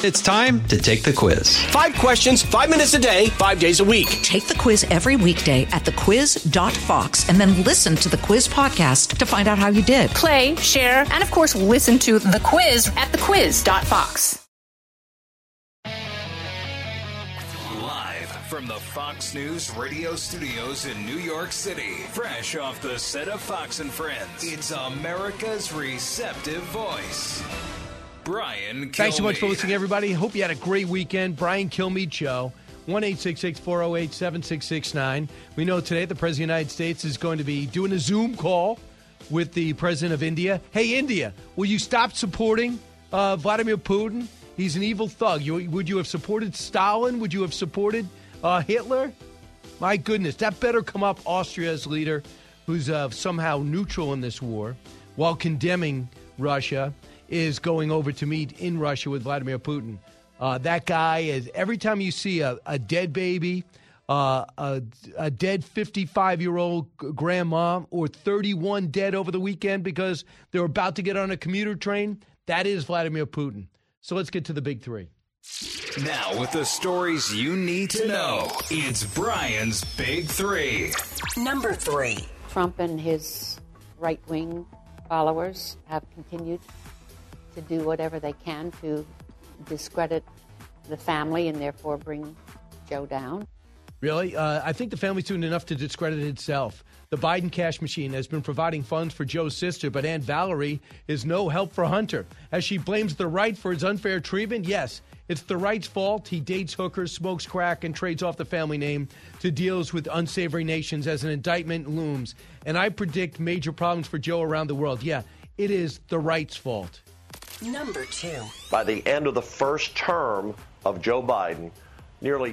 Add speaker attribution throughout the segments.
Speaker 1: It's time to take the quiz.
Speaker 2: 5 questions, 5 minutes a day, 5 days a week.
Speaker 3: Take the quiz every weekday at thequiz.fox and then listen to the quiz podcast to find out how you did.
Speaker 4: Play, share, and of course, listen to the quiz at thequiz.fox.
Speaker 5: Live from the Fox News radio studios in New York City, fresh off the set of Fox and Friends, it's America's receptive voice, Brian Kilmeade.
Speaker 6: Thanks so much for listening, everybody. Hope you had a great weekend. Brian Kilmeade Show, 1-866-408-7669. We know today the President of the United States is going to be doing a Zoom call with the President of India. Hey, India, will you stop supporting Vladimir Putin? He's an evil thug. Would you have supported Stalin? Would you have supported Hitler? My goodness, that better come up. Austria's leader, who's somehow neutral in this war, while condemning Russia, is going over to meet in Russia with Vladimir Putin. That guy is, every time you see a dead baby, a dead 55-year-old grandma, or 31 dead over the weekend because they're about to get on a commuter train, that is Vladimir Putin. So let's get to the big three.
Speaker 5: Now, with the stories you need to know, it's Brian's Big Three.
Speaker 7: Number 3.
Speaker 8: Trump and his right-wing followers have continued to do whatever they can to discredit the family and therefore bring Joe down.
Speaker 6: Really? I think the family's doing enough to discredit itself. The Biden cash machine has been providing funds for Joe's sister, but Aunt Valerie is no help for Hunter. As she blames the right for his unfair treatment, yes, it's the right's fault. He dates hookers, smokes crack, and trades off the family name to deals with unsavory nations as an indictment looms. And I predict major problems for Joe around the world. Yeah, it is the right's fault.
Speaker 7: Number 2.
Speaker 9: By the end of the first term of Joe Biden, nearly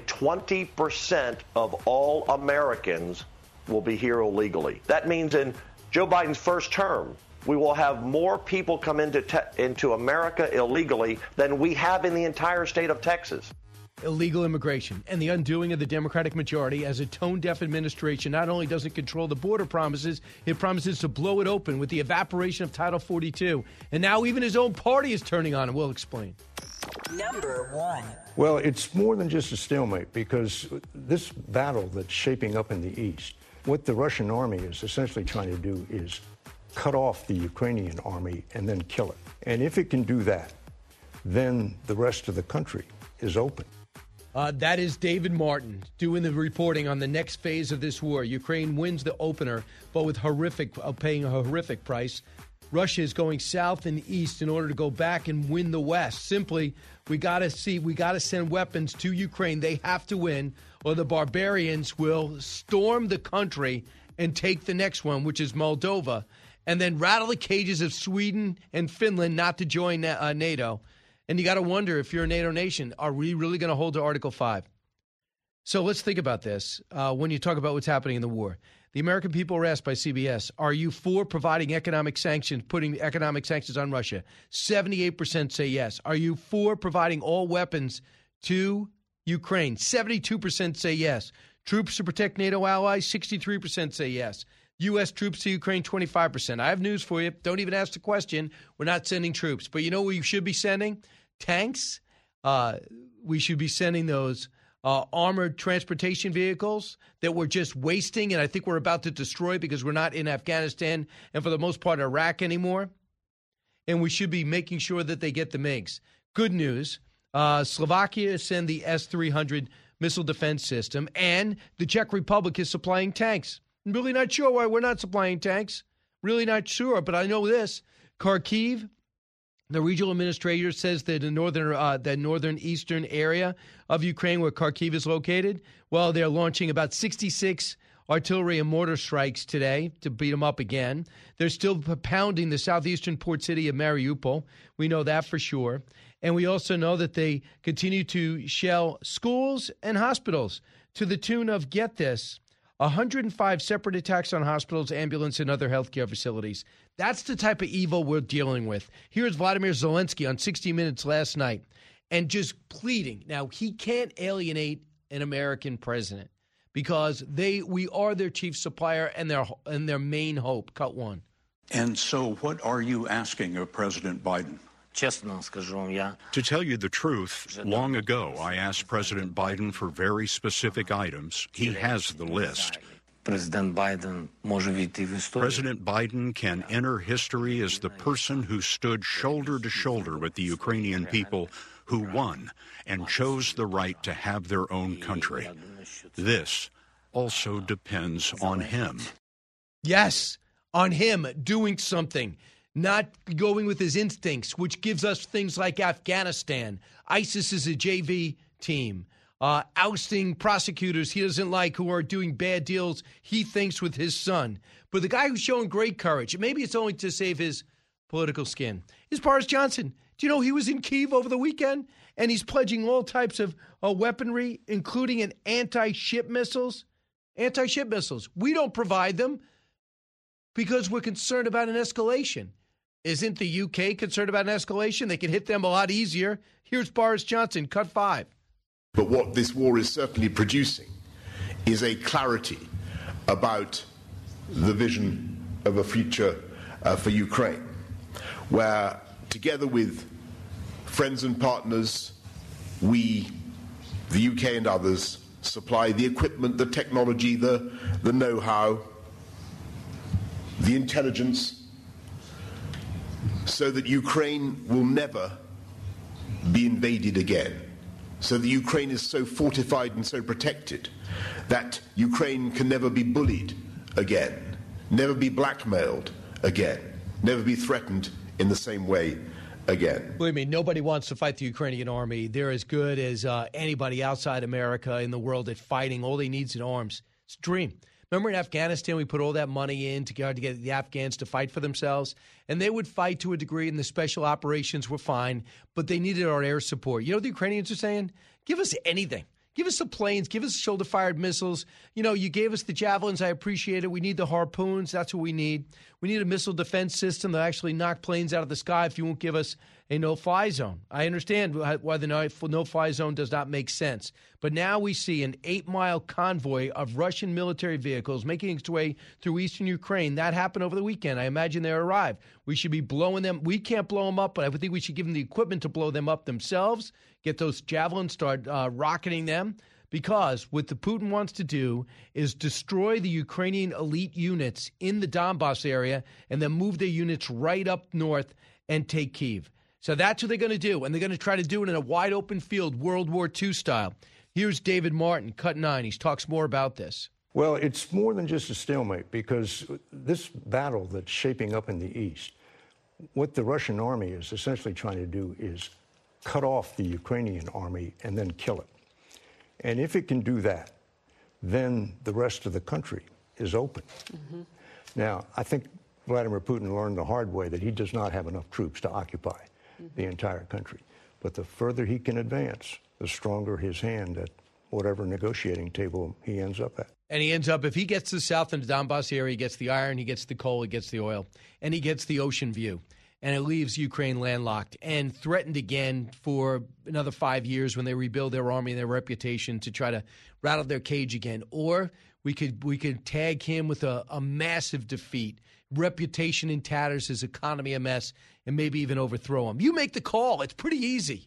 Speaker 9: 20% of all Americans will be here illegally. That means in Joe Biden's first term, we will have more people come into America illegally than we have in the entire state of Texas.
Speaker 6: Illegal immigration and the undoing of the Democratic majority as a tone-deaf administration not only doesn't control the border promises, it promises to blow it open with the evaporation of Title 42. And now even his own party is turning on him. We'll explain.
Speaker 7: Number 1.
Speaker 10: Well, it's more than just a stalemate because this battle that's shaping up in the East, what the Russian army is essentially trying to do is cut off the Ukrainian army and then kill it. And if it can do that, then the rest of the country is open.
Speaker 6: That is David Martin doing the reporting on the next phase of this war. Ukraine wins the opener, but with paying a horrific price. Russia is going south and east in order to go back and win the West. Simply, we got to send weapons to Ukraine. They have to win, or the barbarians will storm the country and take the next one, which is Moldova, and then rattle the cages of Sweden and Finland not to join NATO. And you got to wonder, if you're a NATO nation, are we really going to hold to Article 5? So let's think about this when you talk about what's happening in the war. The American people were asked by CBS, are you for providing economic sanctions, putting economic sanctions on Russia? 78% say yes. Are you for providing all weapons to Ukraine? 72% say yes. Troops to protect NATO allies? 63% say yes. U.S. troops to Ukraine? 25%. I have news for you. Don't even ask the question. We're not sending troops. But you know what we should be sending? Tanks. We should be sending those armored transportation vehicles that we're just wasting and I think we're about to destroy because we're not in Afghanistan and for the most part Iraq anymore. And we should be making sure that they get the MiGs. Good news, Slovakia send the S-300 missile defense system and the Czech Republic is supplying tanks. I'm really not sure why we're not supplying tanks. Really not sure, but I know this. Kharkiv, the regional administrator says that the northern eastern area of Ukraine where Kharkiv is located, well, they're launching about 66 artillery and mortar strikes today to beat them up again. They're still pounding the southeastern port city of Mariupol. We know that for sure. And we also know that they continue to shell schools and hospitals to the tune of, get this, 105 separate attacks on hospitals, ambulance, and other healthcare facilities. That's the type of evil we're dealing with. Here's Vladimir Zelensky on 60 Minutes last night and just pleading. Now, he can't alienate an American president because we are their chief supplier and their main hope. Cut one.
Speaker 11: And so what are you asking of President Biden? To tell you the truth, long ago I asked President Biden for very specific items. He has the list. President Biden can enter history as the person who stood shoulder to shoulder with the Ukrainian people who won and chose the right to have their own country. This also depends on him.
Speaker 6: Yes, on him doing something, not going with his instincts, which gives us things like Afghanistan. ISIS is a JV team. Ousting prosecutors he doesn't like who are doing bad deals, he thinks, with his son. But the guy who's showing great courage, and maybe it's only to save his political skin, is Boris Johnson. Do you know he was in Kyiv over the weekend? And he's pledging all types of weaponry, including an anti-ship missiles. Anti-ship missiles. We don't provide them because we're concerned about an escalation. Isn't the UK concerned about an escalation? They can hit them a lot easier. Here's Boris Johnson, cut 5.
Speaker 12: But what this war is certainly producing is a clarity about the vision of a future for Ukraine, where together with friends and partners, we, the UK and others, supply the equipment, the technology, the know-how, the intelligence, so that Ukraine will never be invaded again. So that Ukraine is so fortified and so protected that Ukraine can never be bullied again, never be blackmailed again, never be threatened in the same way again.
Speaker 6: Believe me, nobody wants to fight the Ukrainian army. They're as good as anybody outside America in the world at fighting. All they need is arms. It's a dream. Remember in Afghanistan, we put all that money in to get the Afghans to fight for themselves? And they would fight to a degree, and the special operations were fine, but they needed our air support. You know what the Ukrainians are saying? Give us anything. Give us the planes. Give us shoulder-fired missiles. You know, you gave us the javelins. I appreciate it. We need the harpoons. That's what we need. We need a missile defense system that actually knock planes out of the sky if you won't give us a no-fly zone. I understand why the no-fly zone does not make sense. But now we see an 8-mile convoy of Russian military vehicles making its way through eastern Ukraine. That happened over the weekend. I imagine they arrived. We should be blowing them. We can't blow them up, but I would think we should give them the equipment to blow them up themselves, get those javelins, start rocketing them. Because what the Putin wants to do is destroy the Ukrainian elite units in the Donbass area and then move their units right up north and take Kyiv. So that's what they're going to do, and they're going to try to do it in a wide-open field, World War II style. Here's David Martin, cut 9. He talks more about this.
Speaker 10: Well, it's more than just a stalemate, because this battle that's shaping up in the east, what the Russian army is essentially trying to do is cut off the Ukrainian army and then kill it. And if it can do that, then the rest of the country is open. Mm-hmm. Now, I think Vladimir Putin learned the hard way that he does not have enough troops to occupy the entire country. But the further he can advance, the stronger his hand at whatever negotiating table he ends up at.
Speaker 6: And he ends up, if he gets the south and the Donbass area, he gets the iron, he gets the coal, he gets the oil, and he gets the ocean view. And it leaves Ukraine landlocked and threatened again for another 5 years when they rebuild their army and their reputation to try to rattle their cage again. Or we could tag him with a massive defeat, reputation in tatters, his economy a mess, and maybe even overthrow him. You make the call. It's pretty easy.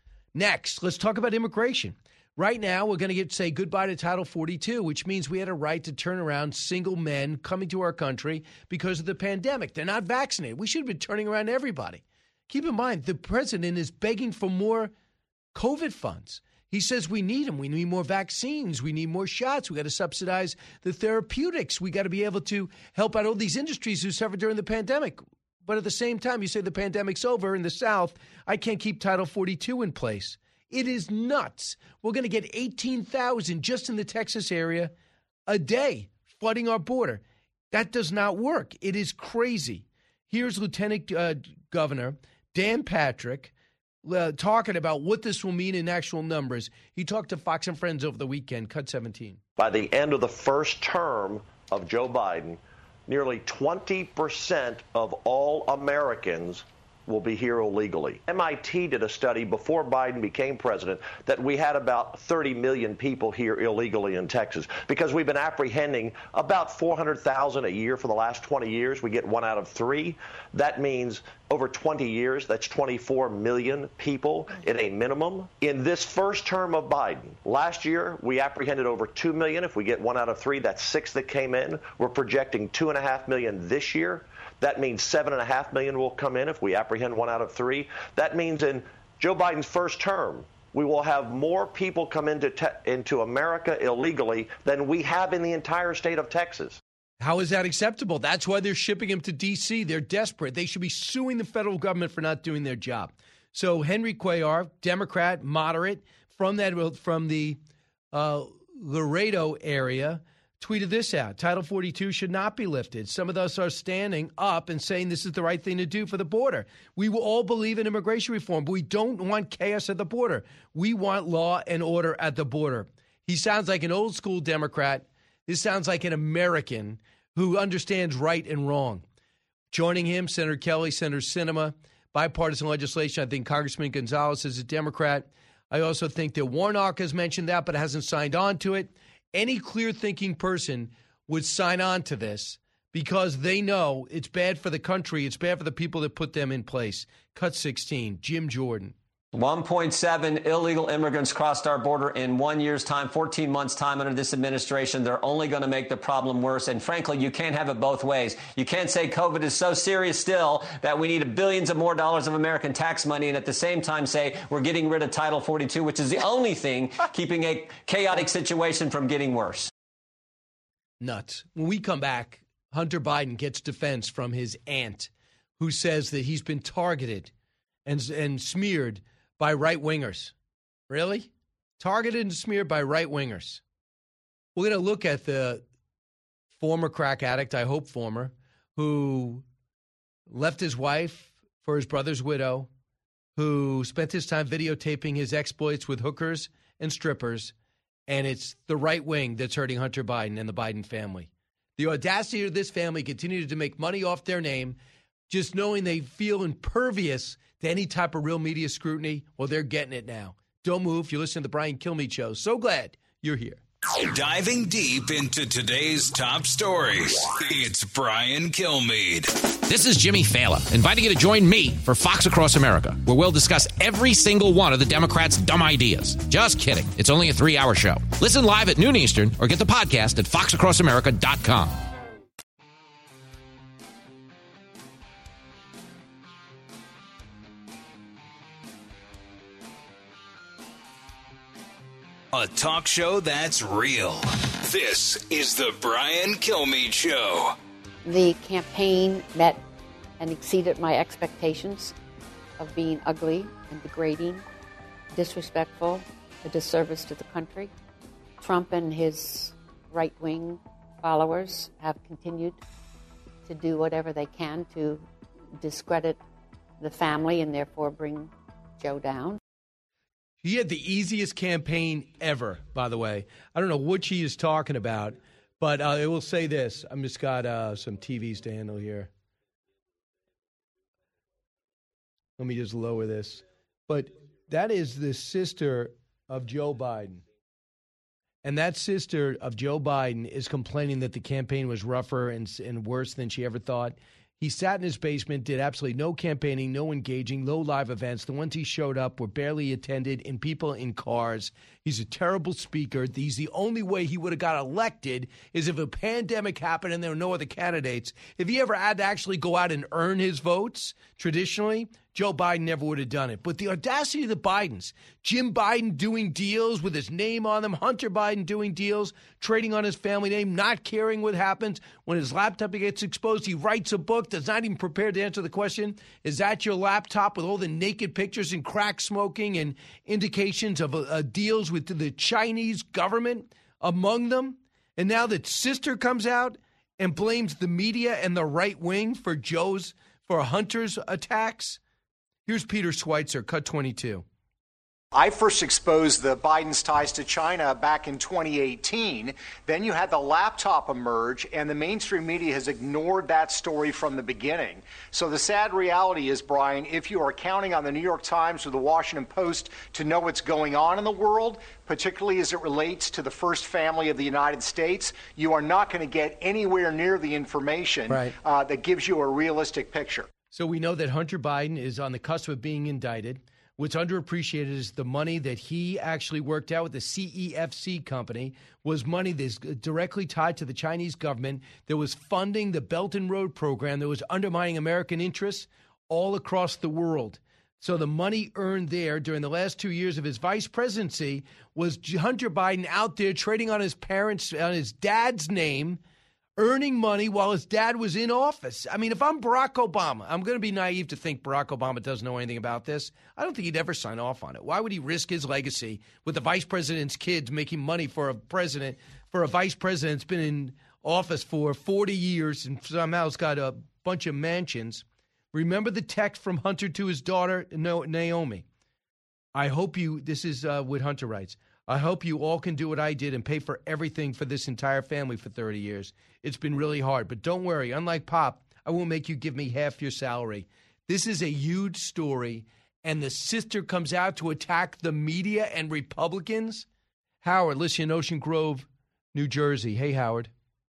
Speaker 6: Next, let's talk about immigration. Right now, we're going to say goodbye to Title 42, which means we had a right to turn around single men coming to our country because of the pandemic. They're not vaccinated. We should have been turning around everybody. Keep in mind, the president is begging for more COVID funds. He says we need them. We need more vaccines. We need more shots. We got to subsidize the therapeutics. We got to be able to help out all these industries who suffered during the pandemic. But at the same time, you say the pandemic's over in the South. I can't keep Title 42 in place. It is nuts. We're going to get 18,000 just in the Texas area a day flooding our border. That does not work. It is crazy. Here's Lieutenant Governor Dan Patrick talking about what this will mean in actual numbers. He talked to Fox and Friends over the weekend, cut 17.
Speaker 9: By the end of the first term of Joe Biden, nearly 20% of all Americans will be here illegally. MIT did a study before Biden became president that we had about 30 million people here illegally in Texas because we've been apprehending about 400,000 a year for the last 20 years. We get 1 out of 3. That means over 20 years, that's 24 million people at a minimum. In this first term of Biden, last year, we apprehended over 2 million. If we get 1 out of 3, that's 6 that came in. We're projecting 2.5 million this year. That means 7.5 million will come in if we apprehend 1 out of 3. That means in Joe Biden's first term, we will have more people come into America illegally than we have in the entire state of Texas.
Speaker 6: How is that acceptable? That's why they're shipping him to D.C. They're desperate. They should be suing the federal government for not doing their job. So Henry Cuellar, Democrat, moderate, from the Laredo area, tweeted this out. Title 42 should not be lifted. Some of us are standing up and saying this is the right thing to do for the border. We will all believe in immigration reform, but we don't want chaos at the border. We want law and order at the border. He sounds like an old school Democrat. This sounds like an American who understands right and wrong. Joining him, Senator Kelly, Senator Sinema, bipartisan legislation. I think Congressman Gonzalez is a Democrat. I also think that Warnock has mentioned that but hasn't signed on to it. Any clear-thinking person would sign on to this because they know it's bad for the country. It's bad for the people that put them in place. Cut 16, Jim Jordan.
Speaker 13: 1.7 illegal immigrants crossed our border in 1 year's time, 14 months' time under this administration. They're only going to make the problem worse. And frankly, you can't have it both ways. You can't say COVID is so serious still that we need billions of more dollars of American tax money and at the same time say we're getting rid of Title 42, which is the only thing keeping a chaotic situation from getting worse.
Speaker 6: Nuts. When we come back, Hunter Biden gets defense from his aunt who says that he's been targeted and smeared by right-wingers. Really? Targeted and smeared by right-wingers. We're going to look at the former crack addict, I hope former, who left his wife for his brother's widow, who spent his time videotaping his exploits with hookers and strippers, and it's the right wing that's hurting Hunter Biden and the Biden family. The audacity of this family continues to make money off their name, just knowing they feel impervious to any type of real media scrutiny. Well, they're getting it now. Don't move. You're listening to the Brian Kilmeade Show. So glad you're here.
Speaker 5: Diving deep into today's top stories, it's Brian Kilmeade.
Speaker 14: This is Jimmy Fallon, inviting you to join me for Fox Across America, where we'll discuss every single one of the Democrats' dumb ideas. Just kidding. It's only a 3-hour show. Listen live at noon Eastern or get the podcast at foxacrossamerica.com.
Speaker 5: A talk show that's real. This is the Brian Kilmeade Show.
Speaker 8: The campaign met and exceeded my expectations of being ugly and degrading, disrespectful, a disservice to the country. Trump and his right-wing followers have continued to do whatever they can to discredit the family and therefore bring Joe down.
Speaker 6: He had the easiest campaign ever, by the way. I don't know what she is talking about, but I will say this. I've just got some TVs to handle here. Let me just lower this. But that is the sister of Joe Biden. And that sister of Joe Biden is complaining that the campaign was rougher and worse than she ever thought. He sat in his basement, did absolutely no campaigning, no engaging, no live events. The ones he showed up were barely attended in people in cars. He's a terrible speaker. He's the only way he would have got elected is if a pandemic happened and there were no other candidates. If he ever had to actually go out and earn his votes, traditionally, Joe Biden never would have done it. But the audacity of the Bidens, Jim Biden doing deals with his name on them, Hunter Biden doing deals, trading on his family name, not caring what happens. When his laptop gets exposed, he writes a book that's not even prepared to answer the question, is that your laptop with all the naked pictures and crack smoking and indications of deals with the Chinese government among them? And now that sister comes out and blames the media and the right wing for Hunter's attacks. Here's Peter Schweitzer, cut 22.
Speaker 15: I first exposed the Biden's ties to China back in 2018. Then you had the laptop emerge, and the mainstream media has ignored that story from the beginning. So the sad reality is, Brian, if you are counting on the New York Times or the Washington Post to know what's going on in the world, particularly as it relates to the first family of the United States, you are not going to get anywhere near the information that gives you a realistic picture.
Speaker 6: So we know that Hunter Biden is on the cusp of being indicted. What's underappreciated is the money that he actually worked out with the CEFC company was money that's directly tied to the Chinese government that was funding the Belt and Road program that was undermining American interests all across the world. So the money earned there during the last 2 years of his vice presidency was Hunter Biden out there trading on his dad's name, earning money while his dad was in office. I mean, if I'm Barack Obama, I'm going to be naive to think Barack Obama doesn't know anything about this. I don't think he'd ever sign off on it. Why would he risk his legacy with the vice president's kids making money for a vice president that's been in office for 40 years and somehow has got a bunch of mansions? Remember the text from Hunter to his daughter, Naomi. I hope this is what Hunter writes. I hope you all can do what I did and pay for everything for this entire family for 30 years. It's been really hard, but don't worry. Unlike Pop, I won't make you give me half your salary. This is a huge story, and the sister comes out to attack the media and Republicans. Howard, listen in Ocean Grove, New Jersey. Hey, Howard.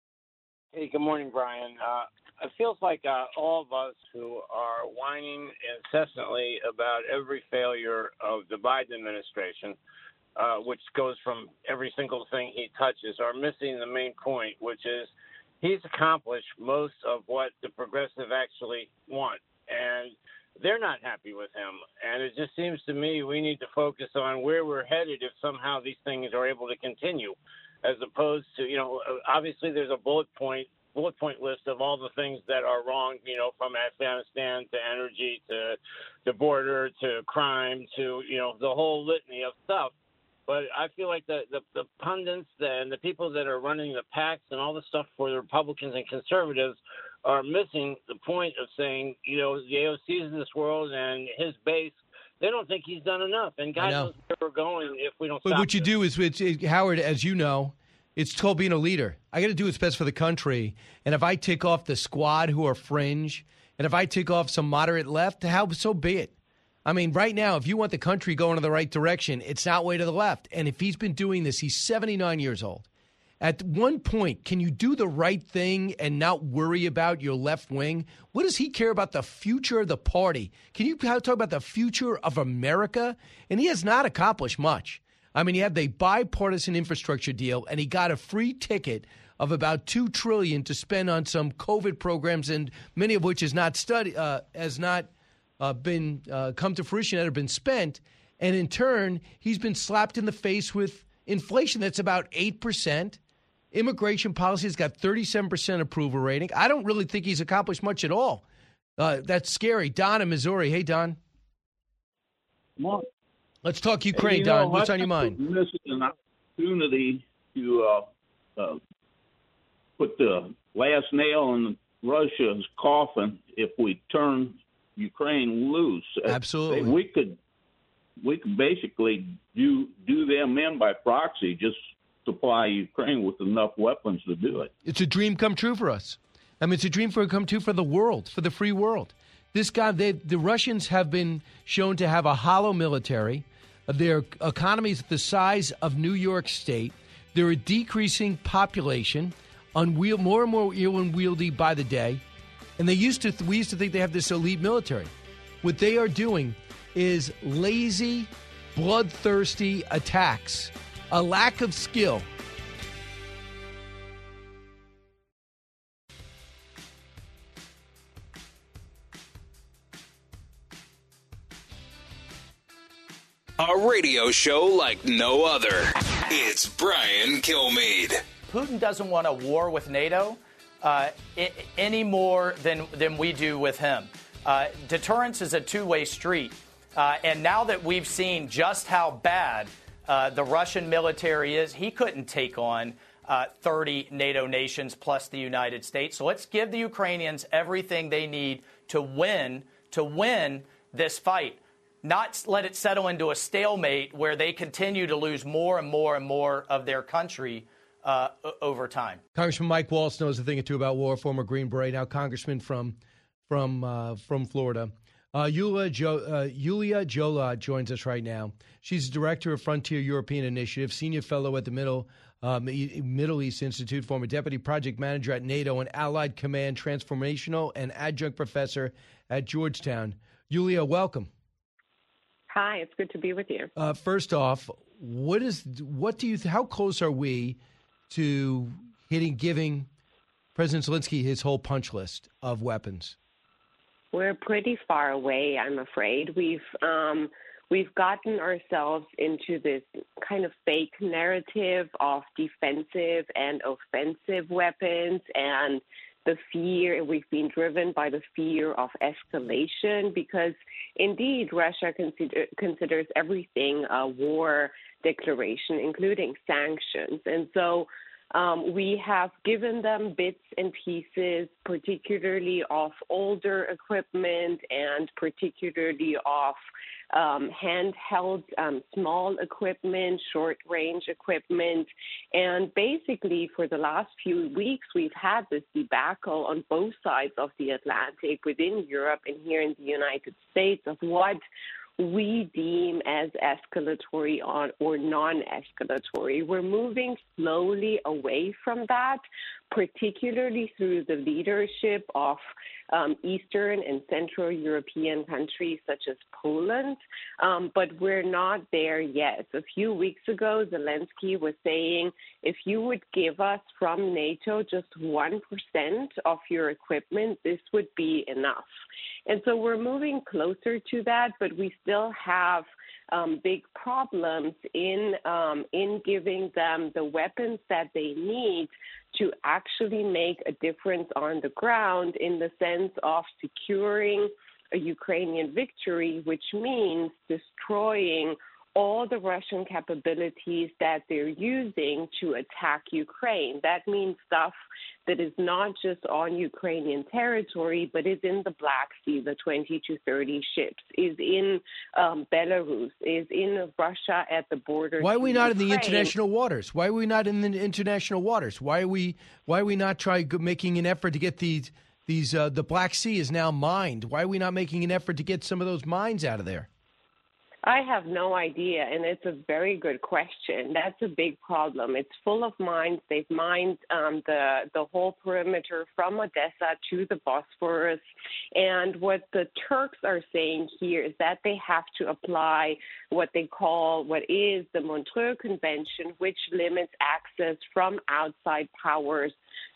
Speaker 16: Hey, good morning, Brian. It feels like all of us who are whining incessantly about every failure of the Biden administration, which goes from every single thing he touches, are missing the main point, which is he's accomplished most of what the progressive actually want, and they're not happy with him. And it just seems to me we need to focus on where we're headed if somehow these things are able to continue, as opposed to, obviously there's a bullet point list of all the things that are wrong, from Afghanistan to energy to the border to crime to, the whole litany of stuff. But I feel like the pundits and the people that are running the PACs and all the stuff for the Republicans and conservatives are missing the point of saying, the AOCs of this world and his base, they don't think he's done enough. And God knows where we're going if we don't stop.
Speaker 6: But what you do is, Howard, as you know, it's called being a leader. I got to do what's best for the country. And if I take off the squad who are fringe, and if I take off some moderate left, so be it. I mean, right now, if you want the country going in the right direction, it's not way to the left. And if he's been doing this, he's 79 years old. At one point, can you do the right thing and not worry about your left wing? What does he care about the future of the party? Can you talk about the future of America? And he has not accomplished much. I mean, he had the bipartisan infrastructure deal, and he got a free ticket of about $2 trillion to spend on some COVID programs, and many of which has not been come to fruition, that have been spent. And in turn, he's been slapped in the face with inflation that's about 8%. Immigration policy has got 37% approval rating. I don't really think he's accomplished much at all. That's scary. Don in Missouri. Hey, Don.
Speaker 17: Well,
Speaker 6: let's talk Ukraine, Don. What's on your mind?
Speaker 17: This is an opportunity to put the last nail in Russia's coffin if we turn Ukraine loose.
Speaker 6: Absolutely.
Speaker 17: We could basically do them in by proxy, just supply Ukraine with enough weapons to do it.
Speaker 6: It's a dream come true for us. I mean, it's a dream come true for the world, for the free world. This guy, the Russians have been shown to have a hollow military. Their economy is the size of New York State. They're a decreasing population, more and more unwieldy by the day. And we used to think they have this elite military. What they are doing is lazy, bloodthirsty attacks, a lack of skill.
Speaker 5: A radio show like no other. It's Brian Kilmeade.
Speaker 18: Putin doesn't want a war with NATO any more than we do with him. Deterrence is a two-way street. And now that we've seen just how bad the Russian military is, he couldn't take on 30 NATO nations plus the United States. So let's give the Ukrainians everything they need to win this fight. not let it settle into a stalemate where they continue to lose more and more and more of their country over time.
Speaker 6: Congressman Mike Waltz knows a thing or two about war, former Green Beret, now congressman from Florida. Yulia Jola joins us right now. She's director of Frontier European Initiative, senior fellow at the Middle East Institute, former deputy project manager at NATO and Allied Command Transformational and adjunct professor at Georgetown. Yulia, welcome.
Speaker 19: Hi, it's good to be with you.
Speaker 6: First off, how close are we to giving President Zelensky his whole punch list of weapons?
Speaker 19: We're pretty far away, I'm afraid. We've gotten ourselves into this kind of fake narrative of defensive and offensive weapons, and we've been driven by the fear of escalation because, indeed, Russia considers everything a war declaration, including sanctions. And so we have given them bits and pieces, particularly of older equipment and particularly of handheld small equipment, short-range equipment. And basically, for the last few weeks, we've had this debacle on both sides of the Atlantic, within Europe and here in the United States, of what we deem as escalatory or non-escalatory. We're moving slowly away from that, particularly through the leadership of Eastern and Central European countries such as Poland, but we're not there yet. A few weeks ago, Zelensky was saying, if you would give us from NATO just 1% of your equipment, this would be enough. And so we're moving closer to that, but we still have big problems in giving them the weapons that they need to actually make a difference on the ground in the sense of securing a Ukrainian victory, which means destroying all the Russian capabilities that they're using to attack Ukraine. That means stuff that is not just on Ukrainian territory, but is in the Black Sea, the 20 to 30 ships, is in Belarus, is in Russia at the border.
Speaker 6: Why are we not in the international waters? Why are we not in the international waters? Why are we not making an effort to get these the Black Sea is now mined? Why are we not making an effort to get some of those mines out of there?
Speaker 19: I have no idea, and it's a very good question. That's a big problem. It's full of mines. They've mined the whole perimeter from Odessa to the Bosphorus. And what the Turks are saying here is that they have to apply what is the Montreux Convention, which limits access from outside powers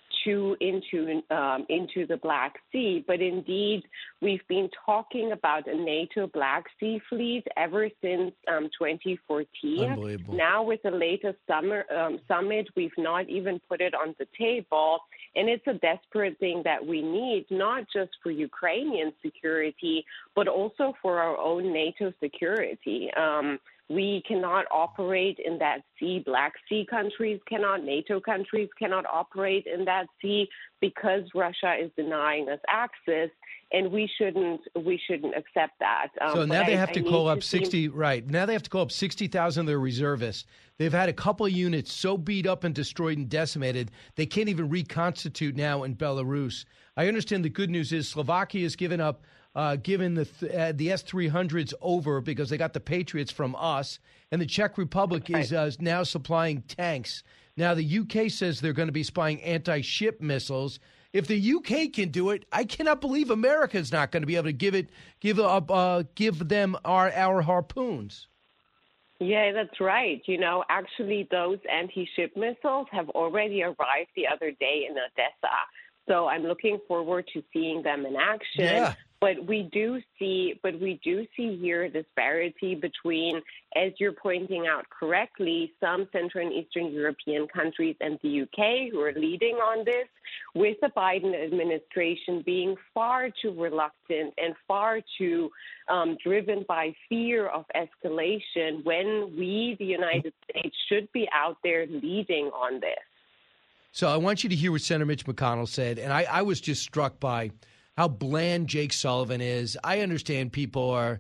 Speaker 19: into the Black Sea. But indeed, we've been talking about a NATO Black Sea fleet ever since 2014.
Speaker 6: Unbelievable.
Speaker 19: Now, with the latest summit, we've not even put it on the table. And it's a desperate thing that we need, not just for Ukrainian security, but also for our own NATO security. We cannot operate in that sea. Black Sea countries cannot, NATO countries cannot operate in that sea because Russia is denying us access, and we shouldn't accept that.
Speaker 6: So now they have to call up 60. Right now they have to call up 60,000 of their reservists. They've had a couple of units so beat up and destroyed and decimated they can't even reconstitute now in Belarus. I understand the good news is Slovakia has given up. Given the S-300s over because they got the Patriots from us, and the Czech Republic is now supplying tanks. Now, the UK says they're going to be supplying anti-ship missiles. If the UK can do it, I cannot believe America is not going to be able to give them our harpoons.
Speaker 19: Yeah, that's right. Actually, those anti-ship missiles have already arrived the other day in Odessa. So I'm looking forward to seeing them in action.
Speaker 6: Yeah.
Speaker 19: But we do see here a disparity between, as you're pointing out correctly, some Central and Eastern European countries and the UK who are leading on this, with the Biden administration being far too reluctant and far too driven by fear of escalation when we, the United States, should be out there leading on this.
Speaker 6: So I want you to hear what Senator Mitch McConnell said, and I was just struck by how bland Jake Sullivan is. I understand people are,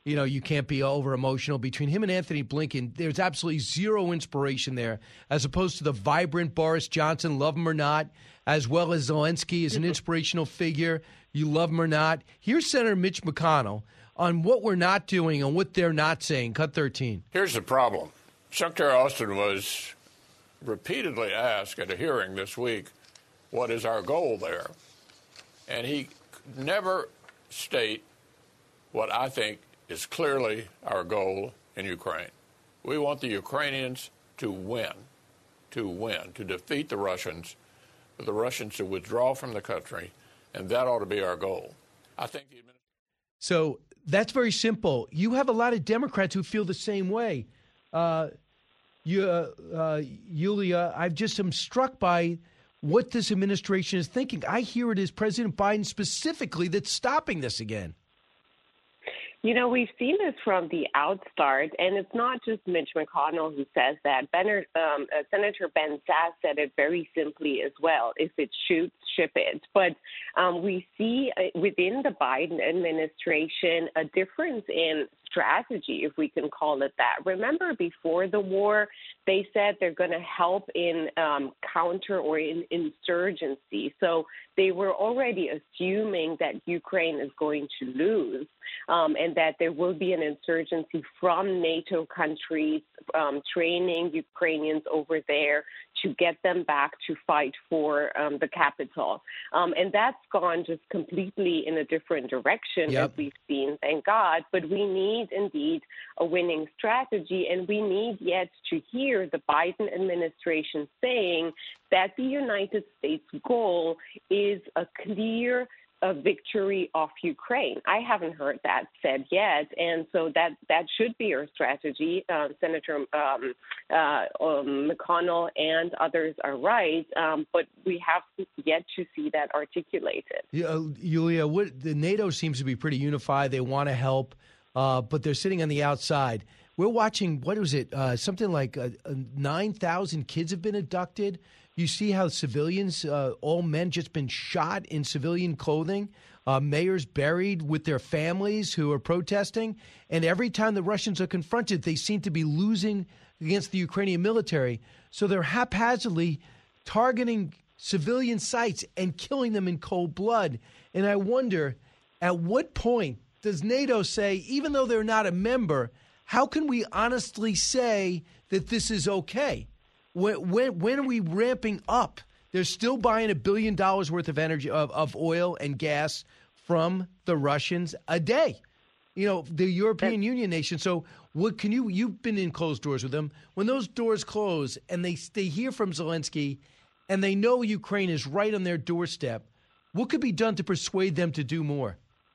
Speaker 6: you can't be over emotional. Between him and Anthony Blinken, there's absolutely zero inspiration there, as opposed to the vibrant Boris Johnson, love him or not, as well as Zelensky is an inspirational figure. You love him or not. Here's Senator Mitch McConnell on what we're not doing and what they're not saying. Cut 13.
Speaker 20: Here's the problem. Secretary Austin was repeatedly asked at a hearing this week, what is our goal there? And he never state what I think is clearly our goal in Ukraine. We want the Ukrainians to win, to defeat the Russians, for the Russians to withdraw from the country, and that ought to be our goal. I think the
Speaker 6: So that's very simple. You have a lot of Democrats who feel the same way. Yulia, I just am struck by what this administration is thinking. I hear it as President Biden specifically that's stopping this again.
Speaker 19: We've seen this from the outstart, and it's not just Mitch McConnell who says that. Senator Ben Sasse said it very simply as well. If it shoots, ship it. But we see within the Biden administration a difference in strategy, if we can call it that. Remember, before the war, they said they're going to help in counter or in insurgency. So they were already assuming that Ukraine is going to lose and that there will be an insurgency from NATO countries training Ukrainians over there to get them back to fight for the capital. And that's gone just completely in a different direction, as we've seen, thank God. But we need indeed a winning strategy, and we need yet to hear the Biden administration saying that the United States goal is a clear victory of Ukraine. I haven't heard that said yet, and so that should be our strategy. Senator McConnell and others are right, but we have yet to see that articulated.
Speaker 6: Yulia, the NATO seems to be pretty unified. They want to help, but they're sitting on the outside. We're watching, what was it, something like 9,000 kids have been abducted. You see how civilians, all men, just been shot in civilian clothing, mayors buried with their families who are protesting. And every time the Russians are confronted, they seem to be losing against the Ukrainian military. So they're haphazardly targeting civilian sites and killing them in cold blood. And I wonder, at what point does NATO say, even though they're not a member, how can we honestly say that this is okay? When are we ramping up? They're still buying $1 billion worth of energy, of oil and gas from the Russians a day. The European Union nation. So what can you've been in closed doors with them. When those doors close and they hear from Zelensky and they know Ukraine is right on their doorstep, what could be done to persuade them to do more?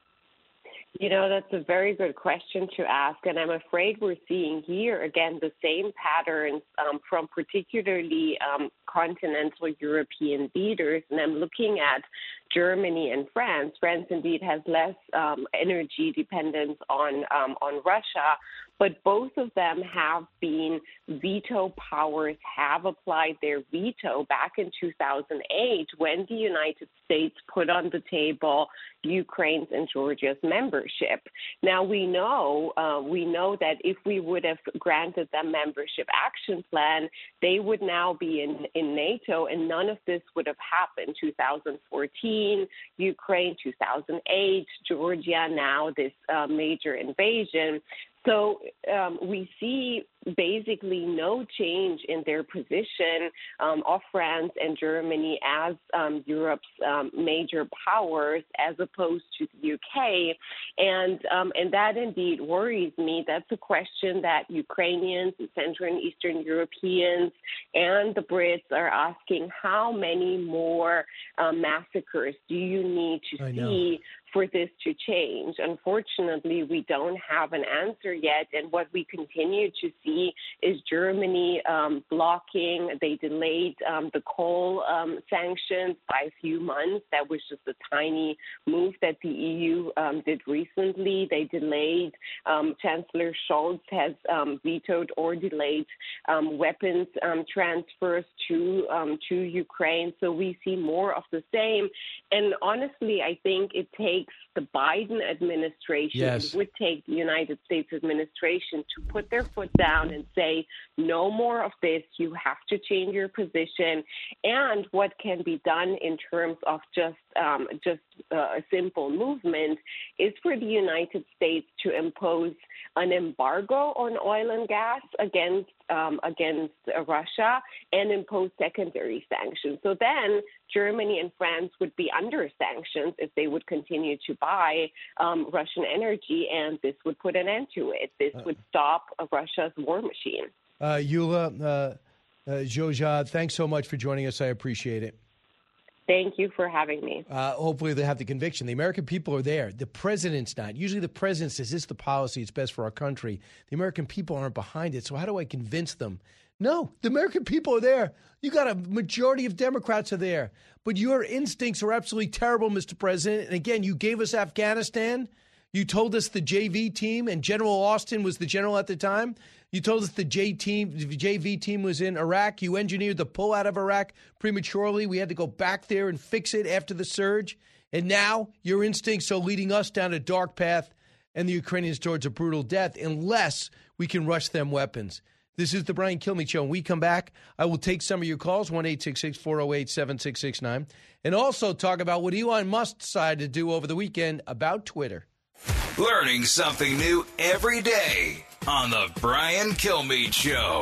Speaker 19: That's a very good question to ask, and I'm afraid we're seeing here, again, the same patterns from particularly continental European leaders, and I'm looking at Germany and France. France indeed has less energy dependence on Russia, but both of them have been veto powers, have applied their veto back in 2008 when the United States put on the table Ukraine's and Georgia's membership. Now, we know that if we would have granted them membership action plan, they would now be in NATO, and none of this would have happened. 2014, Ukraine, 2008, Georgia, now this major invasion. So we see basically no change in their position of France and Germany as Europe's major powers, as opposed to the UK, and that indeed worries me. That's a question that Ukrainians, Central and Eastern Europeans, and the Brits are asking: how many more massacres do you need to see for this to change? Unfortunately, we don't have an answer yet, and what we continue to see is Germany blocking. They delayed the coal sanctions by a few months. That was just a tiny move that the EU did recently. They delayed. Chancellor Scholz has vetoed or delayed weapons transfers to Ukraine. So we see more of the same. And honestly, I think it takes takes the Biden administration,
Speaker 6: Yes.
Speaker 19: it would take the United States administration to put their foot down and say, no more of this. You have to change your position. And what can be done in terms of just a simple movement is for the United States to impose an embargo on oil and gas against Russia and impose secondary sanctions. So then Germany and France would be under sanctions if they would continue to buy Russian energy, and this would put an end to it. This would stop Russia's war machine.
Speaker 6: Eula Georgia, thanks so much for joining us. I appreciate it.
Speaker 19: Thank you for having me.
Speaker 6: Hopefully they have the conviction. The American people are there. The president's not. Usually the president says, this is the policy. It's best for our country. The American people aren't behind it. So how do I convince them? No, the American people are there. You got a majority of Democrats are there. But your instincts are absolutely terrible, Mr. President. And again, you gave us Afghanistan. You told us the JV team, and General Austin was the general at the time. You told us the JV team was in Iraq. You engineered the pull out of Iraq prematurely. We had to go back there and fix it after the surge. And now your instincts are leading us down a dark path and the Ukrainians towards a brutal death unless we can rush them weapons. This is the Brian Kilmeade Show. When we come back, I will take some of your calls, 1-866-408-7669, and also talk about what Elon Musk decided to do over the weekend about Twitter.
Speaker 5: Learning something new every day on the Brian Kilmeade Show.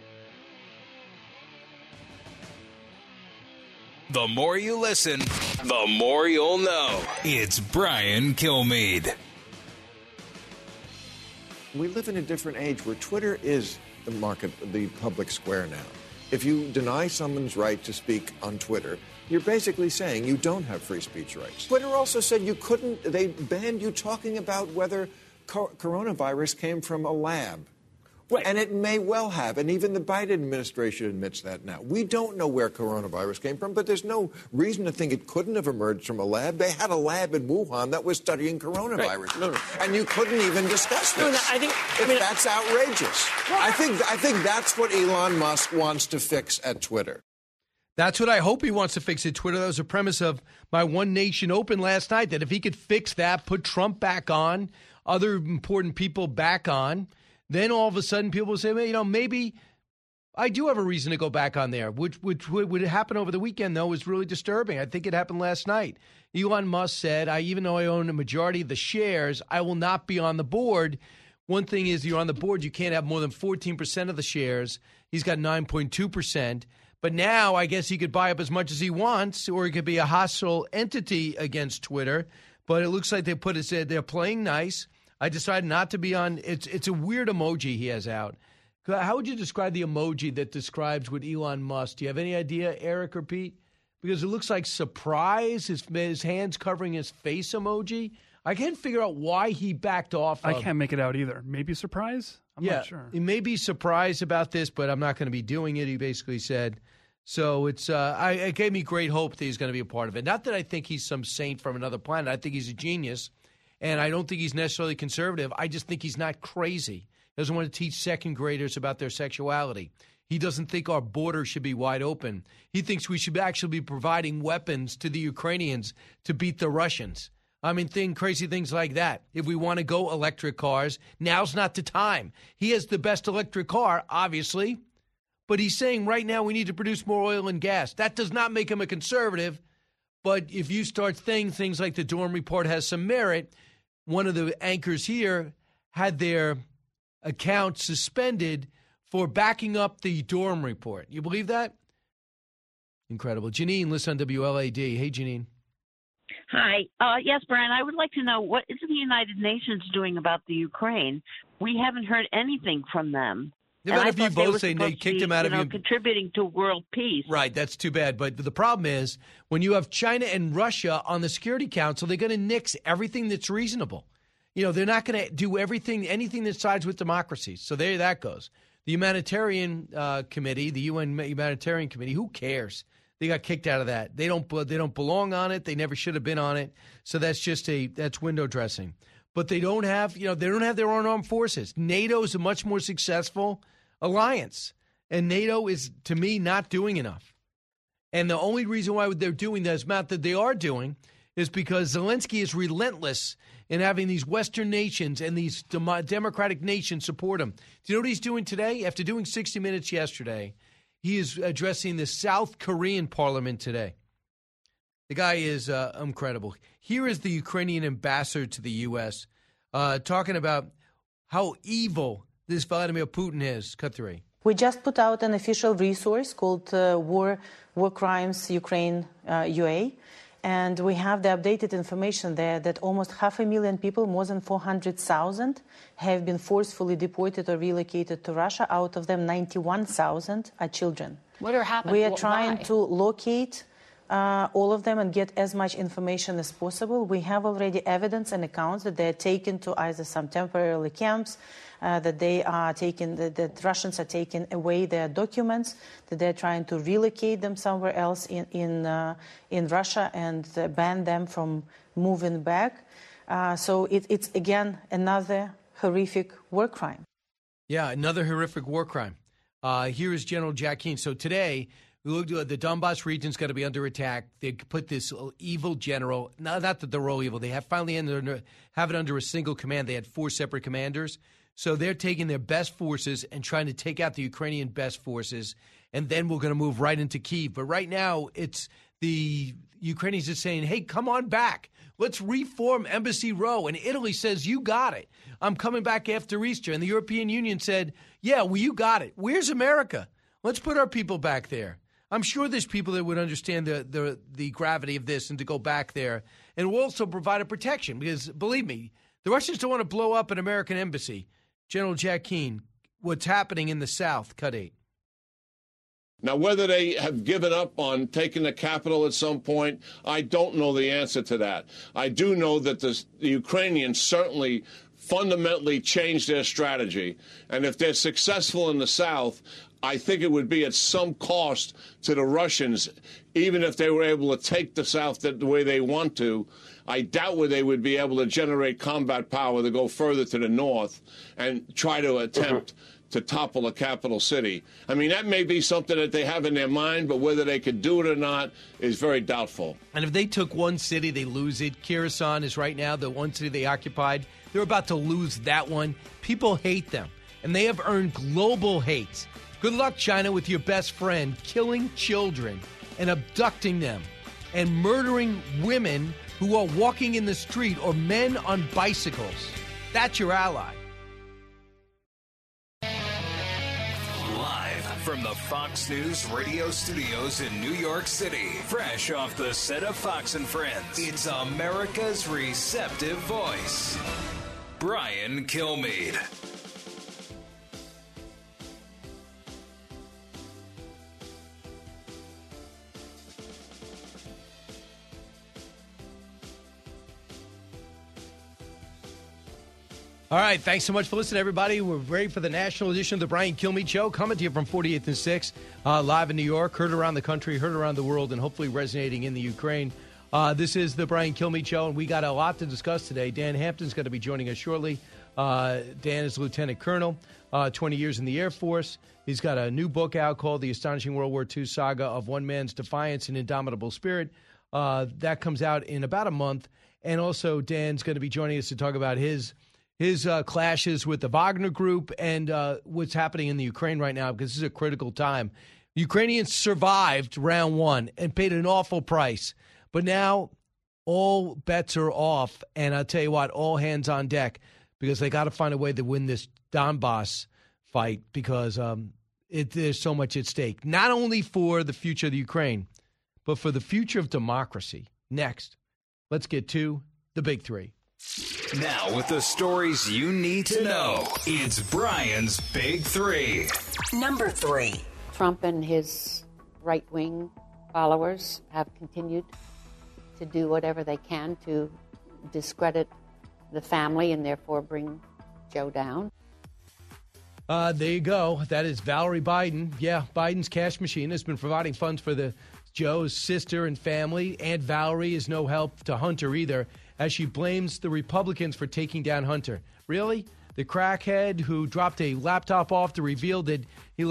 Speaker 5: The more you listen, the more you'll know. It's Brian Kilmeade.
Speaker 21: We live in a different age where Twitter is the public square now. If you deny someone's right to speak on Twitter, you're basically saying you don't have free speech rights. Twitter also said you couldn't, they banned you talking about whether coronavirus came from a lab. Right. And it may well have, and even the Biden administration admits that now. We don't know where coronavirus came from, but there's no reason to think it couldn't have emerged from a lab. They had a lab in Wuhan that was studying coronavirus. Right. No. And you couldn't even discuss this. That's outrageous. I think that's what Elon Musk wants to fix at Twitter.
Speaker 6: That's what I hope he wants to fix at Twitter. That was the premise of my One Nation Open last night, that if he could fix that, put Trump back on, other important people back on, then all of a sudden people will say, well, maybe I do have a reason to go back on there, which would happen over the weekend, though, was really disturbing. I think it happened last night. Elon Musk said, even though I own a majority of the shares, I will not be on the board. One thing is, you're on the board, you can't have more than 14% of the shares. He's got 9.2%. But now I guess he could buy up as much as he wants, or he could be a hostile entity against Twitter. But it looks like they're playing nice. I decided not to be on. It's a weird emoji he has out. How would you describe the emoji that describes what Elon Musk? Do you have any idea, Eric or Pete? Because it looks like surprise, his hands covering his face emoji. I can't figure out why he backed off.
Speaker 22: I can't make it out either. Maybe surprise? I'm not sure.
Speaker 6: He may be surprised about this, but I'm not going to be doing it, he basically said. So it gave me great hope that he's going to be a part of it. Not that I think he's some saint from another planet. I think he's a genius. And I don't think he's necessarily conservative. I just think he's not crazy. He doesn't want to teach second graders about their sexuality. He doesn't think our border should be wide open. He thinks we should actually be providing weapons to the Ukrainians to beat the Russians. I mean, crazy things like that. If we want to go electric cars, now's not the time. He has the best electric car, obviously. But he's saying right now we need to produce more oil and gas. That does not make him a conservative. But if you start saying things like the Durham report has some merit, one of the anchors here had their account suspended for backing up the Durham report. You believe that? Incredible. Janine, listen on WLAD. Hey, Janine.
Speaker 23: Hi. Yes, Brian, I would like to know, what is the United Nations doing about the Ukraine? We haven't heard anything from them.
Speaker 6: They've had a few votes saying they kicked him out of
Speaker 23: contributing to world peace.
Speaker 6: Right, that's too bad. But the problem is, when you have China and Russia on the Security Council, they're going to nix everything that's reasonable. They're not going to do anything that sides with democracy. So there that goes. The humanitarian committee, the UN Humanitarian Committee, who cares? They got kicked out of that. They don't belong on it. They never should have been on it. So that's window dressing. But they don't have their own armed forces. NATO is a much more successful alliance, and NATO is, to me, not doing enough. And the only reason why they're doing that is not that they are doing is because Zelensky is relentless in having these Western nations and these democratic nations support him. Do you know what he's doing today? After doing 60 Minutes yesterday, he is addressing the South Korean parliament today. The guy is incredible. Here is the Ukrainian ambassador to the U.S. Talking about how evil this Vladimir Putin is. Cut 3.
Speaker 1: We just put out an official resource called War Crimes Ukraine UA, and we have the updated information there that almost 500,000 people, more than 400,000, have been forcefully deported or relocated to Russia. Out of them, 91,000 are children.
Speaker 4: What are happening?
Speaker 1: We are trying to locate all of them and get as much information as possible. We have already evidence and accounts that they're taken to either some temporary camps, that they are taken, that Russians are taking away their documents, that they're trying to relocate them somewhere else in Russia and ban them from moving back. So it's again another horrific war crime.
Speaker 6: Yeah, another horrific war crime. Here is General Jack Keane. So today, we looked at the Donbass region's got to be under attack. They put this evil general, not that they're all evil, they have finally have it under a single command. They had 4 separate commanders. So they're taking their best forces and trying to take out the Ukrainian best forces, and then we're going to move right into Kyiv. But right now, it's the Ukrainians are saying, hey, come on back. Let's reform Embassy Row. And Italy says, you got it. I'm coming back after Easter. And the European Union said, yeah, well, you got it. Where's America? Let's put our people back there. I'm sure there's people that would understand the gravity of this and to go back there. And we'll also provide a protection because, believe me, the Russians don't want to blow up an American embassy. General Jack Keane, what's happening in the South, Cut 8.
Speaker 2: Now, whether they have given up on taking the capital at some point, I don't know the answer to that. I do know that the Ukrainians certainly fundamentally changed their strategy. And if they're successful in the South, I think it would be at some cost to the Russians, even if they were able to take the South the way they want to. I doubt whether they would be able to generate combat power to go further to the north and try to attempt to topple a capital city. I mean, that may be something that they have in their mind, but whether they could do it or not is very doubtful.
Speaker 6: And if they took one city, they lose it. Kherson is right now the one city they occupied. They're about to lose that one. People hate them, and they have earned global hate. Good luck, China, with your best friend killing children and abducting them and murdering women who are walking in the street or men on bicycles. That's your ally.
Speaker 5: Live from the Fox News radio studios in New York City, fresh off the set of Fox and Friends, it's America's receptive voice, Brian Kilmeade.
Speaker 6: All right, thanks so much for listening, everybody. We're ready for the national edition of the Brian Kilmeade Show, coming to you from 48th and 6th, live in New York, heard around the country, heard around the world, and hopefully resonating in the Ukraine. This is the Brian Kilmeade Show, and we got a lot to discuss today. Dan Hampton's going to be joining us shortly. Dan is Lieutenant Colonel, 20 years in the Air Force. He's got a new book out called The Astonishing World War II Saga of One Man's Defiance and Indomitable Spirit. That comes out in about a month. And also, Dan's going to be joining us to talk about his clashes with the Wagner Group and what's happening in the Ukraine right now, because this is a critical time. Ukrainians survived round one and paid an awful price. But now all bets are off, and I'll tell you what, all hands on deck, because they got to find a way to win this Donbass fight, because there's so much at stake, not only for the future of the Ukraine, but for the future of democracy. Next, let's get to the Big Three.
Speaker 5: Now, with the stories you need to know, it's Brian's Big Three.
Speaker 7: Number 3.
Speaker 8: Trump and his right-wing followers have continued to do whatever they can to discredit the family and therefore bring Joe down.
Speaker 6: There you go. That is Valerie Biden. Yeah, Biden's cash machine has been providing funds for Joe's sister and family. Aunt Valerie is no help to Hunter either, as she blames the Republicans for taking down Hunter. Really? The crackhead who dropped a laptop off to reveal that he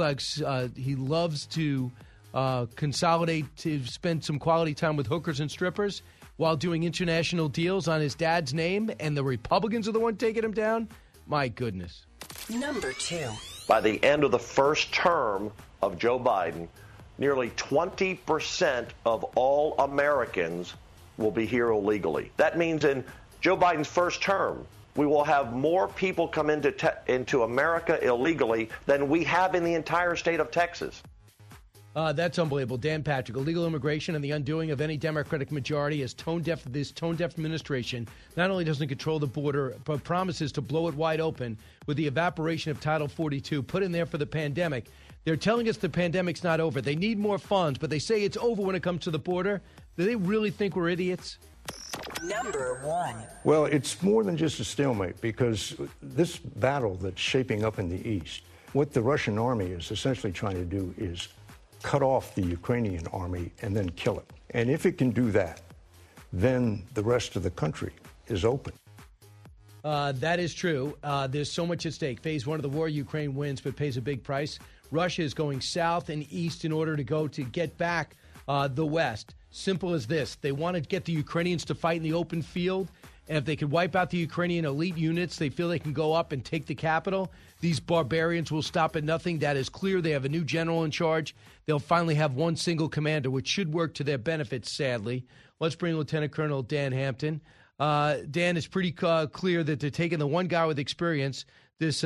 Speaker 6: loves to consolidate, to spend some quality time with hookers and strippers? while doing international deals on his dad's name, and the Republicans are the one taking him down? My goodness.
Speaker 7: Number 2.
Speaker 9: By the end of the first term of Joe Biden, nearly 20% of all Americans will be here illegally. That means in Joe Biden's first term, we will have more people come into America illegally than we have in the entire state of Texas.
Speaker 6: That's unbelievable. Dan Patrick, illegal immigration and the undoing of any Democratic majority as this tone-deaf administration not only doesn't control the border, but promises to blow it wide open with the evaporation of Title 42 put in there for the pandemic. They're telling us the pandemic's not over. They need more funds, but they say it's over when it comes to the border. Do they really think we're idiots?
Speaker 7: Number 1.
Speaker 10: Well, it's more than just a stalemate, because this battle that's shaping up in the East, what the Russian army is essentially trying to do is cut off the Ukrainian army and then kill it. And if it can do that, then the rest of the country is open.
Speaker 6: That is true. There's so much at stake. Phase 1 of the war, Ukraine wins, but pays a big price. Russia is going south and east in order to get back the West. Simple as this. They want to get the Ukrainians to fight in the open field. And if they can wipe out the Ukrainian elite units, they feel they can go up and take the capital. These barbarians will stop at nothing. That is clear. They have a new general in charge. They'll finally have one single commander, which should work to their benefit, sadly. Let's bring Lieutenant Colonel Dan Hampton. Dan, it's pretty clear that they're taking the one guy with experience, this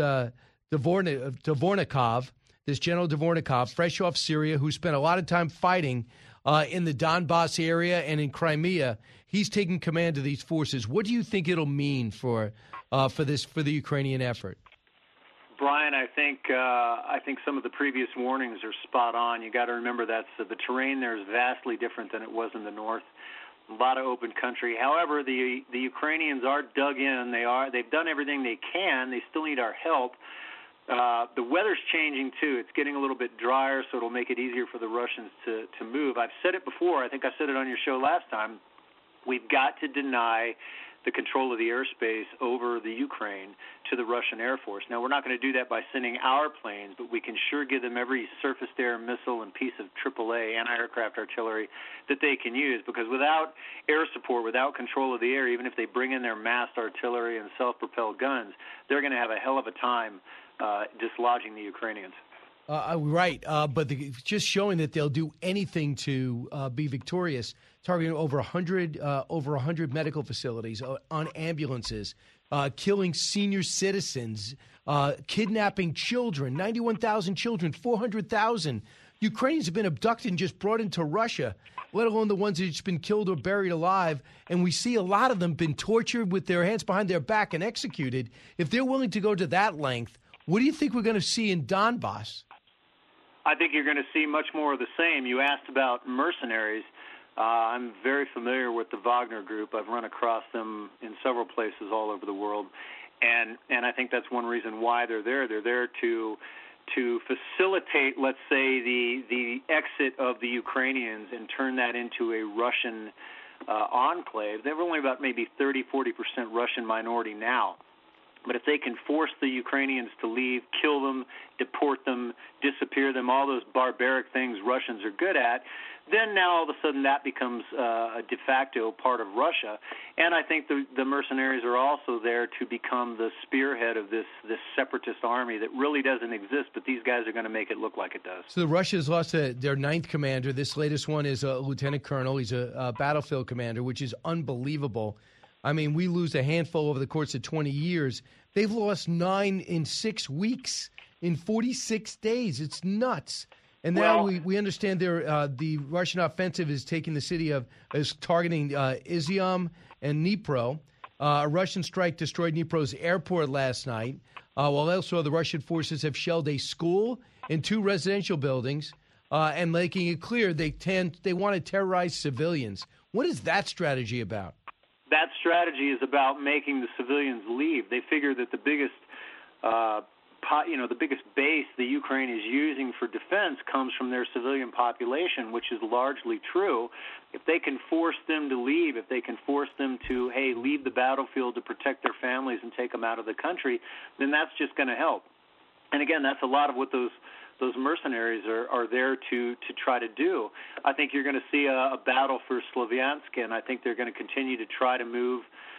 Speaker 6: Dvornikov, this General Dvornikov, fresh off Syria, who spent a lot of time fighting in the Donbass area and in Crimea. He's taking command of these forces. What do you think it'll mean for the Ukrainian effort?
Speaker 3: Brian, I think some of the previous warnings are spot on. You got to remember that the terrain there is vastly different than it was in the north. A lot of open country. However, the Ukrainians are dug in. They've done everything they can. They still need our help. The weather's changing too. It's getting a little bit drier, so it'll make it easier for the Russians to move. I've said it before. I think I said it on your show last time. We've got to deny the control of the airspace over the Ukraine to the Russian Air Force. Now, we're not going to do that by sending our planes, but we can sure give them every surface-to-air missile and piece of AAA anti-aircraft artillery that they can use, because without air support, without control of the air, even if they bring in their massed artillery and self-propelled guns, they're going to have a hell of a time dislodging the Ukrainians.
Speaker 6: Right, but just showing that they'll do anything to be victorious, targeting over 100 medical facilities, on ambulances, killing senior citizens, kidnapping children, 91,000 children, 400,000. Ukrainians have been abducted and just brought into Russia, let alone the ones that have just been killed or buried alive. And we see a lot of them been tortured with their hands behind their back and executed. If they're willing to go to that length, what do you think we're going to see in Donbass?
Speaker 3: I think you're going to see much more of the same. You asked about mercenaries. I'm very familiar with the Wagner Group. I've run across them in several places all over the world, and I think that's one reason why they're there. They're there to facilitate, let's say, the exit of the Ukrainians and turn that into a Russian enclave. They're only about maybe 30-40% Russian minority now. But if they can force the Ukrainians to leave, kill them, deport them, disappear them, all those barbaric things Russians are good at, then now all of a sudden that becomes a de facto part of Russia. And I think the mercenaries are also there to become the spearhead of this separatist army that really doesn't exist, but these guys are going to make it look like it does.
Speaker 6: So the Russians lost their ninth commander. This latest one is a lieutenant colonel. He's a battlefield commander, which is unbelievable. I mean, we lose a handful over the course of 20 years. They've lost 9 in 6 weeks, in 46 days. It's nuts. And now we understand the Russian offensive is taking the city is targeting Izium and Dnipro. A Russian strike destroyed Dnipro's airport last night, while also the Russian forces have shelled a school and 2 residential buildings, and making it clear they want to terrorize civilians. What is that strategy about?
Speaker 3: That strategy is about making the civilians leave. They figure that the biggest base the Ukraine is using for defense comes from their civilian population, which is largely true. If they can force them to leave, if they can force them to, leave the battlefield to protect their families and take them out of the country, then that's just going to help. And again, that's a lot of what those those mercenaries are there to try to do. I think you're going to see a battle for Sloviansk, and I think they're going to continue to try to move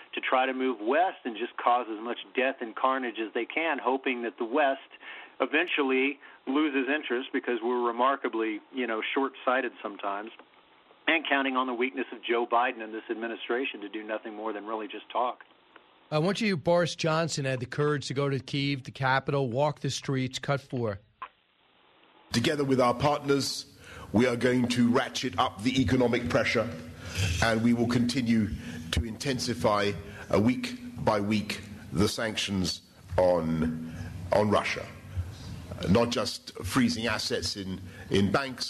Speaker 3: west and just cause as much death and carnage as they can, hoping that the West eventually loses interest, because we're remarkably, short-sighted sometimes, and counting on the weakness of Joe Biden and this administration to do nothing more than really just talk.
Speaker 6: I want you, Boris Johnson had the courage to go to Kyiv, the capital, walk the streets, cut for.
Speaker 11: Together with our partners, we are going to ratchet up the economic pressure, and we will continue to intensify week by week the sanctions on Russia. Not just freezing assets in banks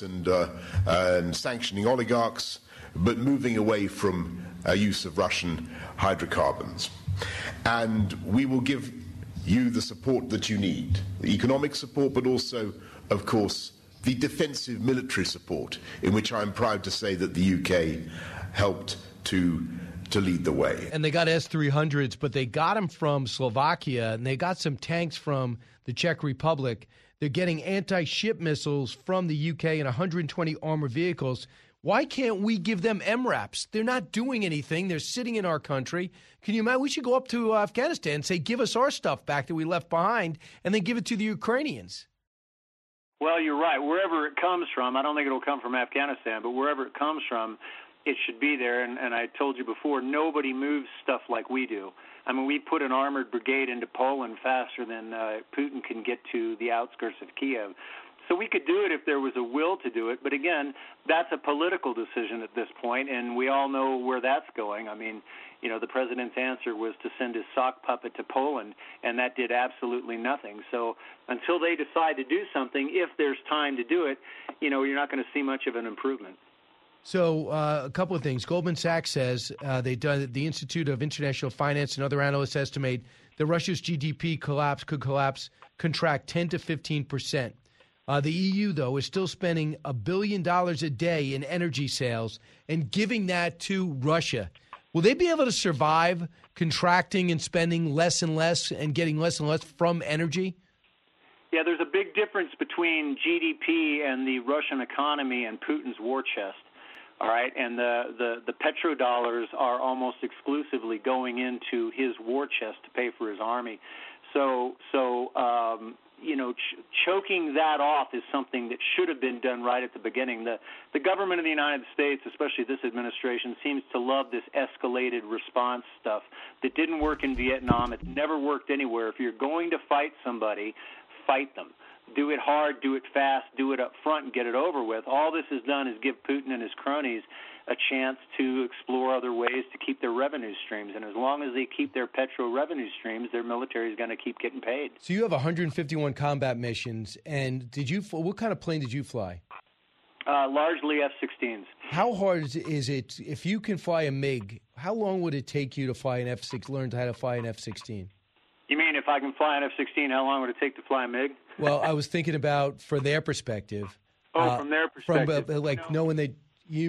Speaker 11: and sanctioning oligarchs, but moving away from use of Russian hydrocarbons. And we will give you the support that you need, the economic support, but also, of course, the defensive military support, in which I'm proud to say that the UK helped to lead the way.
Speaker 6: And they got S-300s, but they got them from Slovakia, and they got some tanks from the Czech Republic. They're getting anti-ship missiles from the UK and 120 armored vehicles. Why can't we give them MRAPs? They're not doing anything. They're sitting in our country. Can you imagine? We should go up to Afghanistan and say, give us our stuff back that we left behind, and then give it to the Ukrainians.
Speaker 3: Well, you're right. Wherever it comes from, I don't think it'll come from Afghanistan, but wherever it comes from, it should be there. And I told you before, nobody moves stuff like we do. I mean, we put an armored brigade into Poland faster than Putin can get to the outskirts of Kiev. So we could do it if there was a will to do it. But again, that's a political decision at this point, and we all know where that's going. I mean, the president's answer was to send his sock puppet to Poland, and that did absolutely nothing. So until they decide to do something, if there's time to do it, you're not going to see much of an improvement.
Speaker 6: So a couple of things. Goldman Sachs says the Institute of International Finance and other analysts estimate that Russia's GDP could contract 10 to 15%. The EU, though, is still spending $1 billion a day in energy sales and giving that to Russia. Will they be able to survive contracting and spending less and less and getting less and less from energy?
Speaker 3: Yeah, there's a big difference between GDP and the Russian economy and Putin's war chest. All right, and the petrodollars are almost exclusively going into his war chest to pay for his army. So choking that off is something that should have been done right at the beginning. The government of the United States, especially this administration, seems to love this escalated response stuff that didn't work in Vietnam. It's never worked anywhere. If you're going to fight somebody, fight them. Do it hard, do it fast, do it up front, and get it over with. All this has done is give Putin and his cronies a chance to explore other ways to keep their revenue streams. And as long as they keep their petro revenue streams, their military is going to keep getting paid.
Speaker 6: So you have 151 combat missions, and what kind of plane did you fly?
Speaker 3: Largely F-16s.
Speaker 6: How hard is it, if you can fly a MiG, how long would it take you to fly an F-16, learn how to fly an F-16?
Speaker 3: You mean if I can fly an F-16, how long would it take to fly a MiG?
Speaker 6: Well, I was thinking about for their perspective.
Speaker 3: From their perspective.
Speaker 6: Knowing that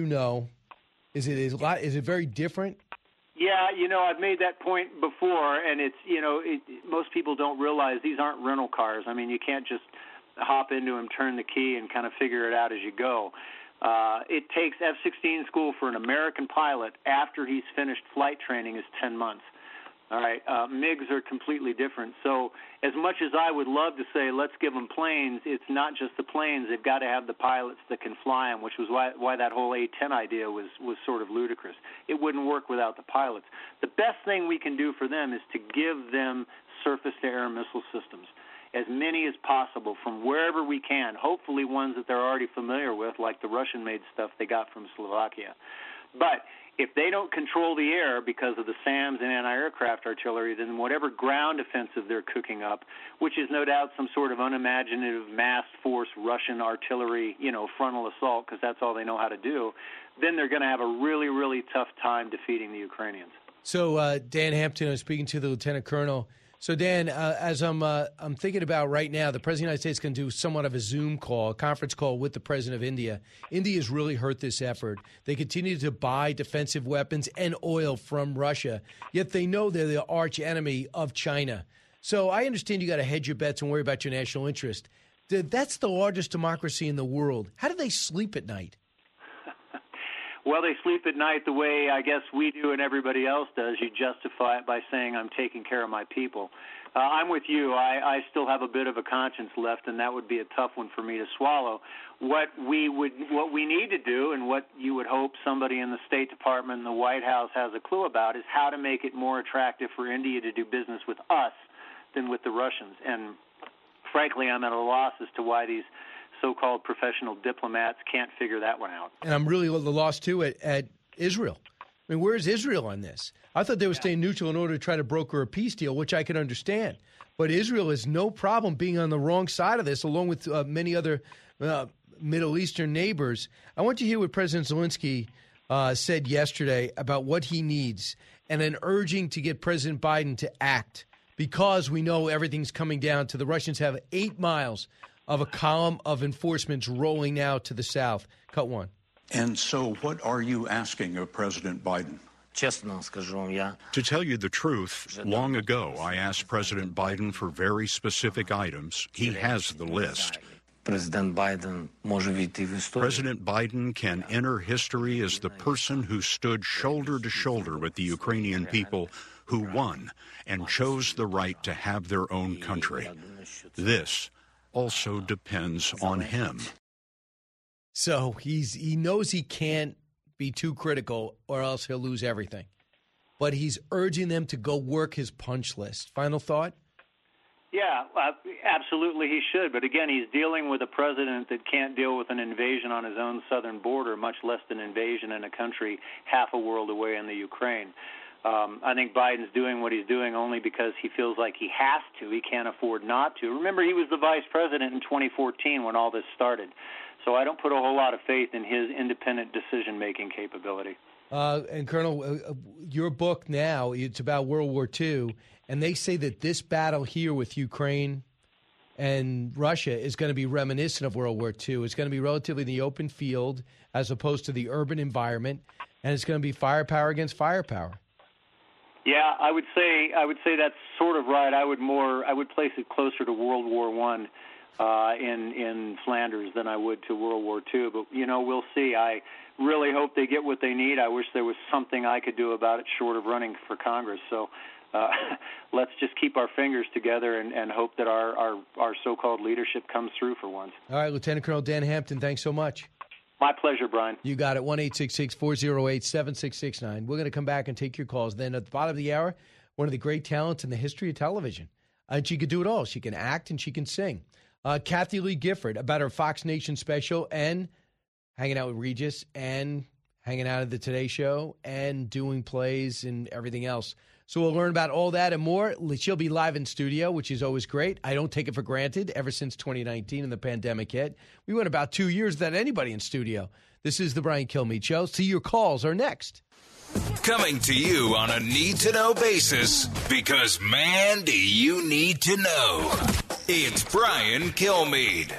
Speaker 6: is it very different?
Speaker 3: Yeah, I've made that point before, and it's, most people don't realize these aren't rental cars. I mean, you can't just hop into them, turn the key, and kind of figure it out as you go. It takes F-16 school for an American pilot after he's finished flight training is 10 months. All right, MiGs are completely different. So as much as I would love to say let's give them planes, it's not just the planes. They've got to have the pilots that can fly them, which was why that whole A-10 idea was sort of ludicrous. It wouldn't work without the pilots. The best thing we can do for them is to give them surface-to-air missile systems, as many as possible from wherever we can, hopefully ones that they're already familiar with, like the Russian-made stuff they got from Slovakia. But if they don't control the air because of the SAMs and anti-aircraft artillery, then whatever ground offensive they're cooking up, which is no doubt some sort of unimaginative massed force Russian artillery, frontal assault, because that's all they know how to do, then they're going to have a really, really tough time defeating the Ukrainians.
Speaker 6: So, Dan Hampton, I'm speaking to the Lieutenant Colonel. So, Dan, as I'm thinking about right now, the President of the United States is going to do somewhat of a Zoom call, a conference call with the President of India. India has really hurt this effort. They continue to buy defensive weapons and oil from Russia, yet they know they're the arch enemy of China. So I understand you got to hedge your bets and worry about your national interest. That's the largest democracy in the world. How do they sleep at night?
Speaker 3: Well, they sleep at night the way I guess we do and everybody else does. You justify it by saying, I'm taking care of my people. I'm with you. I still have a bit of a conscience left, and that would be a tough one for me to swallow. What we need to do, and what you would hope somebody in the State Department and the White House has a clue about, is how to make it more attractive for India to do business with us than with the Russians. And frankly, I'm at a loss as to why these so-called professional diplomats can't figure that one out.
Speaker 6: And I'm really at the loss, too, at Israel. I mean, where is Israel on this? I thought they were staying neutral in order to try to broker a peace deal, which I could understand. But Israel has no problem being on the wrong side of this, along with many other Middle Eastern neighbors. I want you to hear what President Zelensky said yesterday about what he needs and an urging to get President Biden to act, because we know everything's coming down to the Russians have 8 miles of a column of enforcements rolling now to the south. Cut one.
Speaker 12: And so what are you asking of President Biden? To tell you the truth, long ago I asked President Biden for very specific items. He has the list. President Biden can enter history as the person who stood shoulder to shoulder with the Ukrainian people, who won and chose the right to have their own country. This also depends on him.
Speaker 6: So he knows he can't be too critical or else he'll lose everything. But he's urging them to go work his punch list. Final thought?
Speaker 3: Yeah, absolutely he should. But again, he's dealing with a president that can't deal with an invasion on his own southern border, much less an invasion in a country half a world away in the Ukraine. I think Biden's doing what he's doing only because he feels like he has to. He can't afford not to. Remember, he was the vice president in 2014 when all this started. So I don't put a whole lot of faith in his independent decision-making capability.
Speaker 6: And Colonel, your book now, it's about World War II, and they say that this battle here with Ukraine and Russia is going to be reminiscent of World War II. It's going to be relatively in the open field as opposed to the urban environment, and it's going to be firepower against firepower.
Speaker 3: Yeah, I would say that's sort of right. I would place it closer to World War I in Flanders than I would to World War II. But we'll see. I really hope they get what they need. I wish there was something I could do about it short of running for Congress. So let's just keep our fingers together and hope that our so-called leadership comes through for once.
Speaker 6: All right, Lieutenant Colonel Dan Hampton, thanks so much.
Speaker 3: My pleasure, Brian.
Speaker 6: You got it, 1-866-408-7669. We're going to come back and take your calls. Then at the bottom of the hour, one of the great talents in the history of television. And she could do it all. She can act and she can sing. Kathy Lee Gifford about her Fox Nation special and hanging out with Regis and hanging out at the Today Show and doing plays and everything else. So we'll learn about all that and more. She'll be live in studio, which is always great. I don't take it for granted. Ever since 2019 and the pandemic hit, we went about 2 years without anybody in studio. This is the Brian Kilmeade Show. See, your calls are next.
Speaker 5: Coming to you on a need-to-know basis, because, man, do you need to know. It's Brian Kilmeade.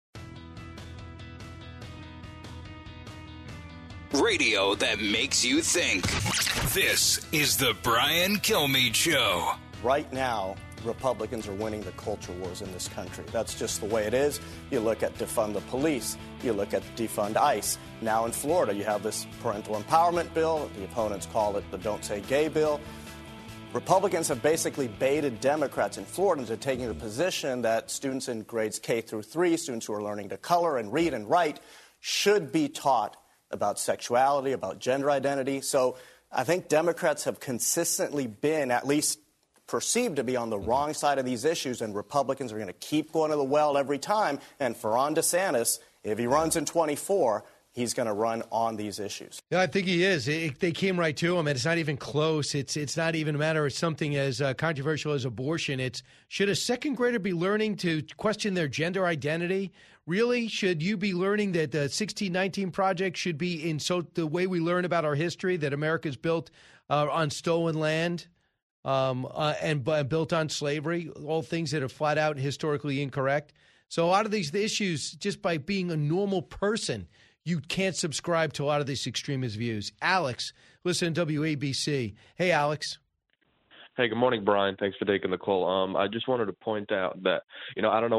Speaker 5: Radio that makes you think. This is the Brian Kilmeade Show.
Speaker 13: Right now, Republicans are winning the culture wars in this country. That's just the way it is. You look at defund the police. You look at defund ICE. Now in Florida, you have this parental empowerment bill. The opponents call it the Don't Say Gay bill. Republicans have basically baited Democrats in Florida into taking the position that students in grades K through 3, students who are learning to color and read and write, should be taught about sexuality, about gender identity. So I think Democrats have consistently been, at least perceived to be, on the wrong side of these issues, and Republicans are going to keep going to the well every time. And for Ron DeSantis, if he runs in 24, he's going to run on these issues.
Speaker 6: Yeah, I think he is. They came right to him, and it's not even close. It's not even a matter of something as controversial as abortion. It's, should a second grader be learning to question their gender identity? Really? Should you be learning that the 1619 Project should be in the way we learn about our history, that America's built on stolen land and built on slavery, all things that are flat out historically incorrect? So a lot of these issues, just by being a normal person, you can't subscribe to a lot of these extremist views. Alex, listen to WABC. Hey, Alex.
Speaker 14: Hey, good morning, Brian. Thanks for taking the call. I just wanted to point out that, I don't know what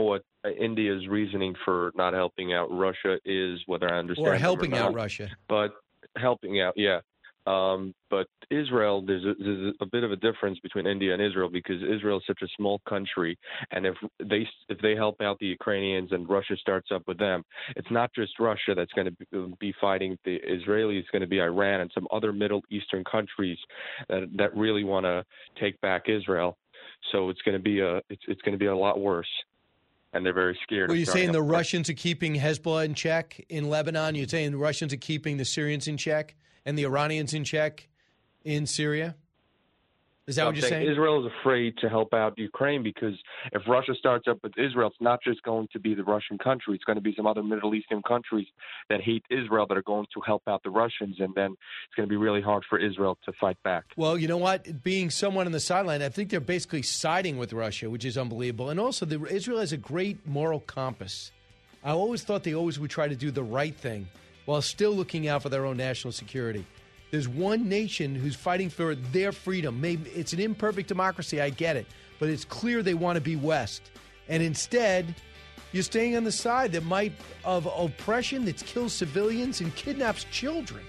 Speaker 14: India's reasoning for not helping out Russia is, whether I understand
Speaker 6: Or
Speaker 14: them
Speaker 6: helping
Speaker 14: not,
Speaker 6: out Russia.
Speaker 14: But helping out, yeah. But Israel, there's a bit of a difference between India and Israel because Israel is such a small country, and if they help out the Ukrainians and Russia starts up with them, it's not just Russia that's going to be fighting the Israelis. It's going to be Iran and some other Middle Eastern countries that really want to take back Israel. So it's going to be a lot worse, and they're very scared.
Speaker 6: Were you saying the
Speaker 14: up
Speaker 6: Russians are keeping Hezbollah in check in Lebanon? You're saying the Russians are keeping the Syrians in check and the Iranians in check in Syria? Is that what you're saying?
Speaker 14: Israel is afraid to help out Ukraine because if Russia starts up with Israel, it's not just going to be the Russian country. It's going to be some other Middle Eastern countries that hate Israel that are going to help out the Russians, and then it's going to be really hard for Israel to fight back.
Speaker 6: Well, you know what? Being someone on the sideline, I think they're basically siding with Russia, which is unbelievable. And also, Israel has a great moral compass. I always thought they always would try to do the right thing while still looking out for their own national security. There's one nation who's fighting for their freedom. Maybe it's an imperfect democracy, I get it, but it's clear they want to be West. And instead, you're staying on the side of oppression that kills civilians and kidnaps children.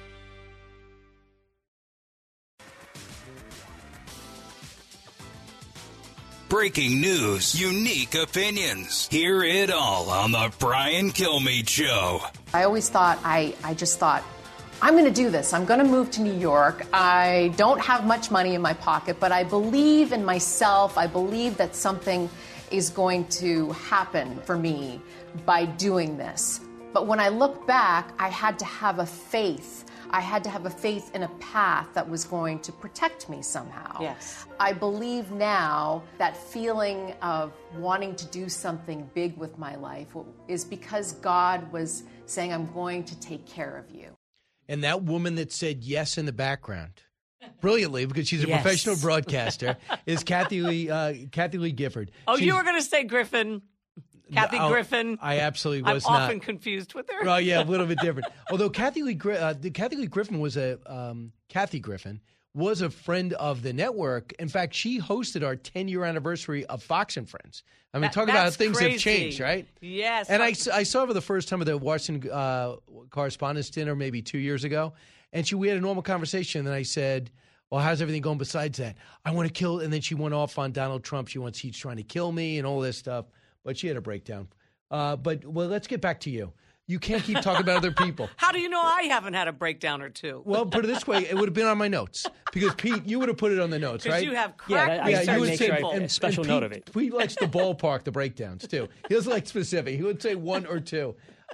Speaker 5: Breaking news, unique opinions. Hear it all on the Brian Kilmeade Show.
Speaker 4: I always thought, I just thought, I'm going to do this. I'm going to move to New York. I don't have much money in my pocket, but I believe in myself. I believe that something is going to happen for me by doing this. But when I look back, I had to have a faith. I had to have a faith in a path that was going to protect me somehow.
Speaker 1: Yes.
Speaker 4: I believe now that feeling of wanting to do something big with my life is because God was saying, I'm going to take care of you.
Speaker 6: And that woman that said yes in the background, brilliantly, because she's a professional broadcaster, is Kathy Lee Gifford.
Speaker 15: Oh, you were going to say Griffin. Kathy Griffin.
Speaker 6: I absolutely was
Speaker 15: I'm
Speaker 6: not.
Speaker 15: often confused with her.
Speaker 6: Oh, yeah, a little bit different. Although Kathy Lee Griffin was Kathy Griffin was a friend of the network. In fact, she hosted our 10-year anniversary of Fox and Friends. I mean, talk about how things have changed, right?
Speaker 15: Yes.
Speaker 6: And I saw her for the first time at the Washington Correspondents' Dinner maybe 2 years ago, and we had a normal conversation, and I said, well, how's everything going besides that? I want to kill, and then she went off on Donald Trump. He's trying to kill me and all this stuff, but she had a breakdown. But let's get back to you. You can't keep talking about other people.
Speaker 15: How do you know I haven't had a breakdown or two?
Speaker 6: Well, put it this way, it would have been on my notes. Because, Pete, you would have put it on the notes, right?
Speaker 15: Because you have cracked
Speaker 6: you would say,
Speaker 16: a special note of it.
Speaker 6: Pete likes to ballpark the breakdowns, too. He doesn't like specific. He would say one or two.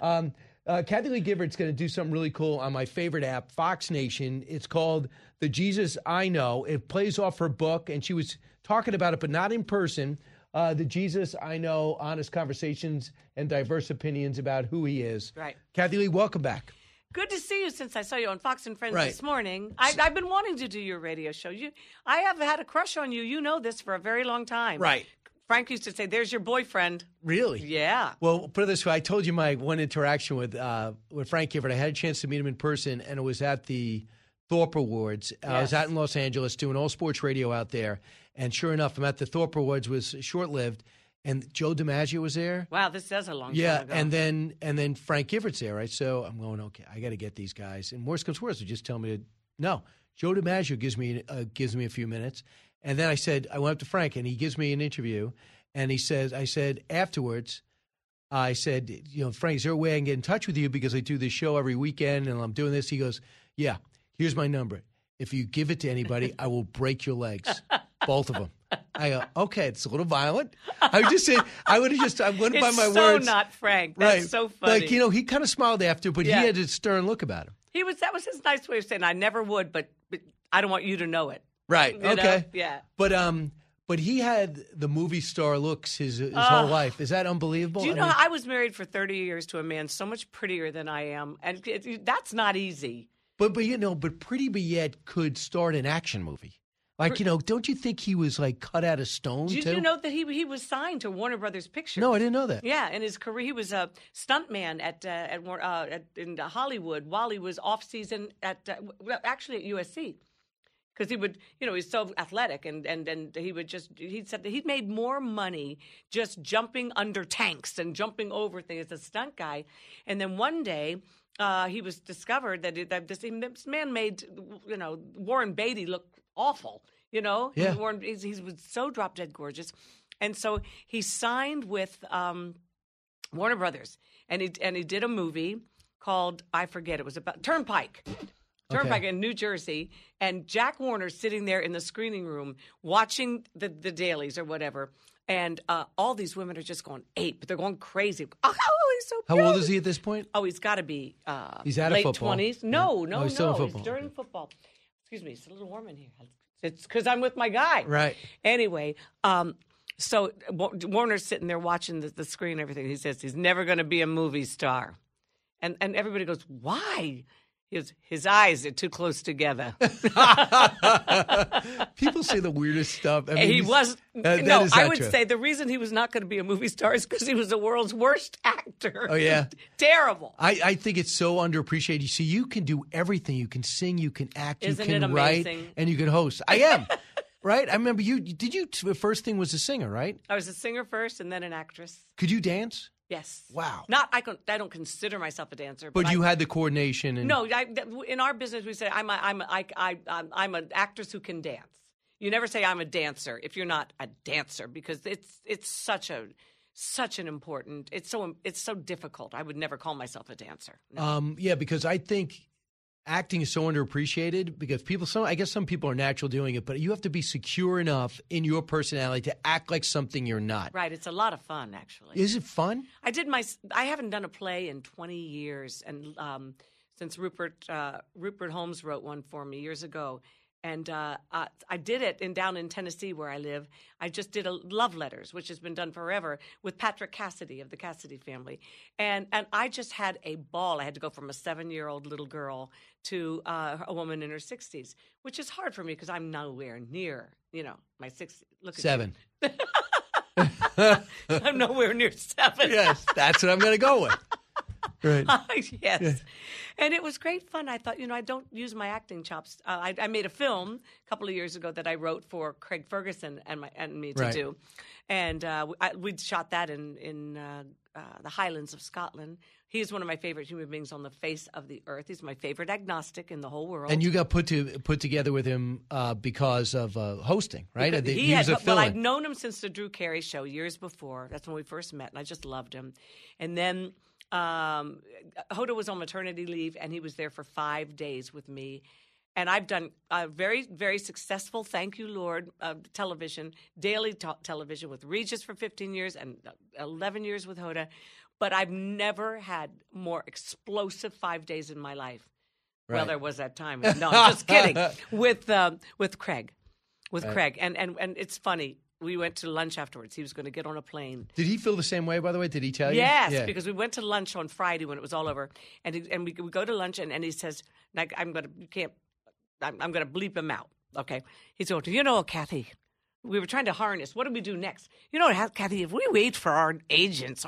Speaker 6: Kathy Lee Gifford's going to do something really cool on my favorite app, Fox Nation. It's called The Jesus I Know. It plays off her book, and she was talking about it, but not in person. The Jesus I Know, honest conversations and diverse opinions about who he is.
Speaker 15: Right.
Speaker 6: Kathy Lee, welcome back.
Speaker 15: Good to see you since I saw you on Fox and Friends
Speaker 6: Right.
Speaker 15: this morning. I've been wanting to do your radio show. I have had a crush on you. You know this for a very long time.
Speaker 6: Right.
Speaker 15: Frank used to say, there's your boyfriend.
Speaker 6: Really?
Speaker 15: Yeah.
Speaker 6: Well, put it this way. I told you my one interaction with Frank Gifford. I had a chance to meet him in person, and it was at the Thorpe Awards. I was out in Los Angeles doing all sports radio out there. And sure enough, I'm at the Thorpe Awards, was short-lived, and Joe DiMaggio was there.
Speaker 15: Wow, this does a long time ago.
Speaker 6: Yeah, and then Frank Gifford's there, right? So I'm going, okay, I got to get these guys. And worse comes worse, they just tell me to no. Joe DiMaggio gives me a few minutes, and then I went up to Frank, and he gives me an interview, and I said afterwards, Frank, is there a way I can get in touch with you because I do this show every weekend and I'm doing this? He goes, yeah, here's my number. If you give it to anybody, I will break your legs. Both of them. I go, okay, it's a little violent. I would just say, I went by my words.
Speaker 15: So not Frank. That's
Speaker 6: right.
Speaker 15: so funny.
Speaker 6: Like, he kind of smiled after, but he had a stern look about him.
Speaker 15: That was his nice way of saying, I never would, but I don't want you to know it.
Speaker 6: Right.
Speaker 15: You
Speaker 6: okay.
Speaker 15: know? Yeah.
Speaker 6: But he had the movie star looks his whole life. Is that unbelievable?
Speaker 15: Do you know, I was married for 30 years to a man so much prettier than I am, and that's not easy.
Speaker 6: But Pretty But Yet could start an action movie. Like, don't you think he was like cut out of stone?
Speaker 15: Did you know that he was signed to Warner Brothers Pictures?
Speaker 6: No, I didn't know that.
Speaker 15: Yeah, in his career, he was a stuntman in Hollywood while he was off season at USC. Because he would, he's so athletic, and he said that he'd made more money just jumping under tanks and jumping over things as a stunt guy. And then one day, he was discovered that this man made, Warren Beatty look awful, Yeah. He was so drop dead gorgeous. And so he signed with Warner Brothers, and he did a movie called, I forget, it was about Turnpike in New Jersey, and Jack Warner's sitting there in the screening room watching the dailies or whatever, and all these women are just going ape. They're going crazy. Oh, he's so
Speaker 6: How
Speaker 15: cute.
Speaker 6: old is he at this point?
Speaker 15: Oh, he's got to be
Speaker 6: he's out of
Speaker 15: late
Speaker 6: football.
Speaker 15: 20s. No.
Speaker 6: He's still in football.
Speaker 15: He's during football. Excuse me, it's a little warm in here. It's because I'm with my guy.
Speaker 6: Right.
Speaker 15: Anyway, so Warner's sitting there watching the screen and everything. He says he's never going to be a movie star. And everybody goes, why? His eyes are too close together.
Speaker 6: People say the weirdest stuff. I mean,
Speaker 15: He was
Speaker 6: that
Speaker 15: I would
Speaker 6: true.
Speaker 15: say the reason he was not going to be a movie star is because he was the world's worst actor.
Speaker 6: Oh, yeah?
Speaker 15: Terrible.
Speaker 6: I think it's so underappreciated. You see, you can do everything. You can sing, you can act,
Speaker 15: Isn't
Speaker 6: you
Speaker 15: it
Speaker 6: can write,
Speaker 15: amazing?
Speaker 6: and you can host. I am. Right? I remember the first thing was a singer, right?
Speaker 15: I was a singer first and then an actress.
Speaker 6: Could you dance?
Speaker 15: Yes.
Speaker 6: Wow.
Speaker 15: I don't consider myself a dancer.
Speaker 6: But you
Speaker 15: I,
Speaker 6: had the coordination. And...
Speaker 15: No, in our business we say I'm an actress who can dance. You never say I'm a dancer if you're not a dancer, because it's such an important. It's so difficult. I would never call myself a dancer. No.
Speaker 6: Yeah, because I think acting is so underappreciated, because I guess some people are natural doing it, but you have to be secure enough in your personality to act like something you're not.
Speaker 15: Right. It's a lot of fun, actually.
Speaker 6: Is it fun?
Speaker 15: I haven't done a play in 20 years, and since Rupert Holmes wrote one for me years ago. And I did it down in Tennessee where I live. I just did a Love Letters, which has been done forever, with Patrick Cassidy of the Cassidy family. And I just had a ball. I had to go from a 7-year-old little girl to a woman in her 60s, which is hard for me because I'm nowhere near, my 60s. Look at
Speaker 6: 7.
Speaker 15: I'm nowhere near 7.
Speaker 6: Yes, that's what I'm going to go with. Right.
Speaker 15: Yes.
Speaker 6: Yeah.
Speaker 15: And it was great fun. I thought, I don't use my acting chops. I made a film a couple of years ago that I wrote for Craig Ferguson and me to do. And we shot that in the Highlands of Scotland. He's one of my favorite human beings on the face of the earth. He's my favorite agnostic in the whole world.
Speaker 6: And you got put together with him because of hosting, right?
Speaker 15: Because
Speaker 6: he was a fill-in.
Speaker 15: Well, I'd known him since the Drew Carey show years before. That's when we first met, and I just loved him. And then Hoda was on maternity leave, and he was there for 5 days with me. And I've done very, very successful, thank you, Lord, television, daily television with Regis for 15 years and 11 years with Hoda. But I've never had more explosive 5 days in my life. Right. Well, there was that time. No, I'm just kidding. With Craig. With Craig. And it's funny. We went to lunch afterwards. He was going to get on a plane.
Speaker 6: Did he feel the same way, by the way? Did he tell you?
Speaker 15: Yes, because we went to lunch on Friday when it was all over. And we go to lunch, and he says, I'm going to bleep him out. Okay. He said, Kathy, we were trying to harness. What do we do next? Kathy, if we wait for our agents,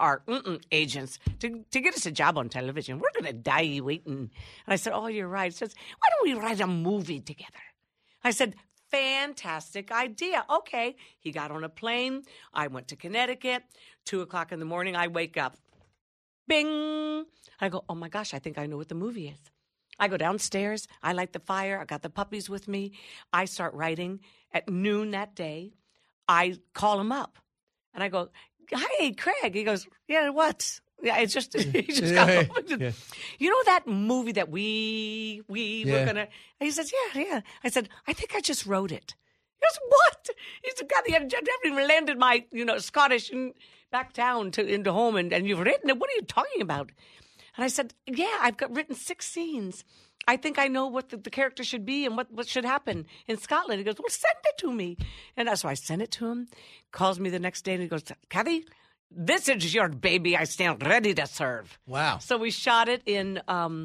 Speaker 15: to get us a job on television, we're going to die waiting. And I said, oh, you're right. He says, why don't we write a movie together? I said, fantastic idea. Okay. He got on a plane. I went to Connecticut. 2:00 in the morning, I wake up. Bing. I go, oh, my gosh, I think I know what the movie is. I go downstairs. I light the fire. I got the puppies with me. I start writing. At noon that day, I call him up. And I go, hi, Craig. He goes, yeah, what? Yeah, it's just, he just got home. Yeah. You know that movie that we were going to, he says, yeah. I said, I think I just wrote it. He goes, what? He said, God, I haven't even landed my, Scottish back down into home and you've written it. What are you talking about? And I said, yeah, I've written 6 scenes. I think I know what the character should be and what should happen in Scotland. He goes, well, send it to me. And so I sent it to him, calls me the next day, and he goes, Kathy, this is your baby. I stand ready to serve.
Speaker 6: Wow.
Speaker 15: So we shot it in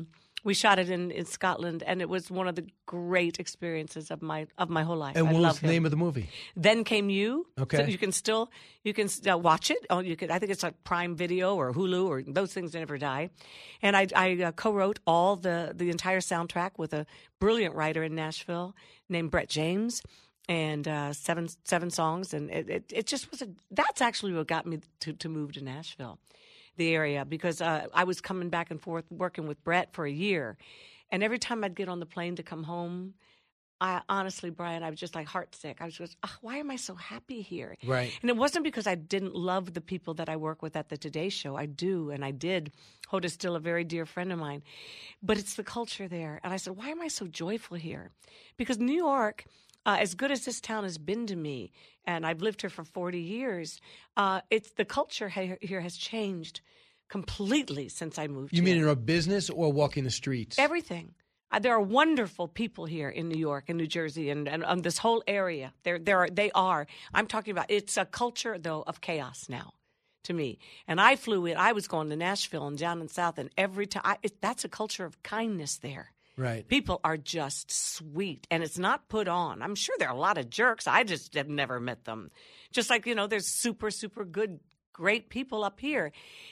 Speaker 15: We shot it in Scotland, and it was one of the great experiences of my whole life.
Speaker 6: And
Speaker 15: I
Speaker 6: what was
Speaker 15: love
Speaker 6: the
Speaker 15: him.
Speaker 6: name of the movie?
Speaker 15: Then Came You.
Speaker 6: Okay.
Speaker 15: So you can still watch it. Oh, you could. I think it's like Prime Video or Hulu or those things never die. And I co-wrote all the entire soundtrack with a brilliant writer in Nashville named Brett James, and seven songs. And it just was that's actually what got me to move to Nashville, the area, because I was coming back and forth working with Brett for a year. And every time I'd get on the plane to come home, honestly, Brian, I was just like heartsick. I was just, why am I so happy here?
Speaker 6: Right.
Speaker 15: And it wasn't because I didn't love the people that I work with at the Today Show. I do, and I did. Hoda's still a very dear friend of mine. But it's the culture there. And I said, why am I so joyful here? Because New York, as good as this town has been to me, and I've lived here for 40 years, it's the culture here has changed completely since I moved
Speaker 6: You
Speaker 15: here.
Speaker 6: mean in our business or walking the streets?
Speaker 15: Everything. There are wonderful people here in New York and New Jersey and this whole area. They are. I'm talking about, it's a culture, though, of chaos now to me. And I flew in. I was going to Nashville and down in South, and every time, that's a culture of kindness there.
Speaker 6: Right.
Speaker 15: People are just sweet, and it's not put on. I'm sure there are a lot of jerks. I just have never met them. Just like, there's super, super good, great people up here.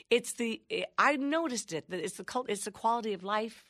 Speaker 15: I noticed it, that it's the quality of life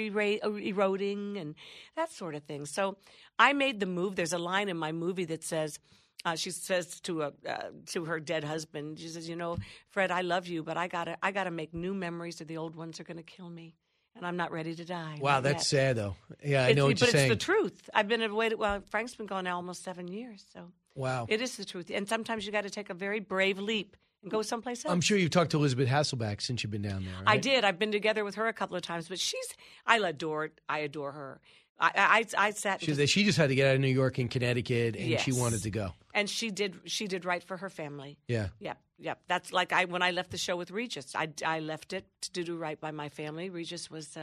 Speaker 15: eroding and that sort of thing. So I made the move. There's a line in my movie that says, she says to her dead husband, she says, Fred, I love you, but I gotta make new memories or the old ones are going to kill me. And I'm not ready to die.
Speaker 6: Wow, that's sad, though. Yeah, I know what you're saying.
Speaker 15: But it's the truth. I've been away. Frank's been gone now almost 7 years. So
Speaker 6: wow,
Speaker 15: it is the truth. And sometimes you got to take a very brave leap and go someplace else.
Speaker 6: I'm sure you've talked to Elizabeth Hasselbeck since you've been down there. Right?
Speaker 15: I did. I've been together with her a couple of times, but I adore her. I sat.
Speaker 6: She just had to get out of New York and Connecticut, and
Speaker 15: yes.
Speaker 6: she wanted to go.
Speaker 15: And she did right for her family.
Speaker 6: Yeah.
Speaker 15: Yep. That's like when I left the show with Regis. I left it to do right by my family. Regis was,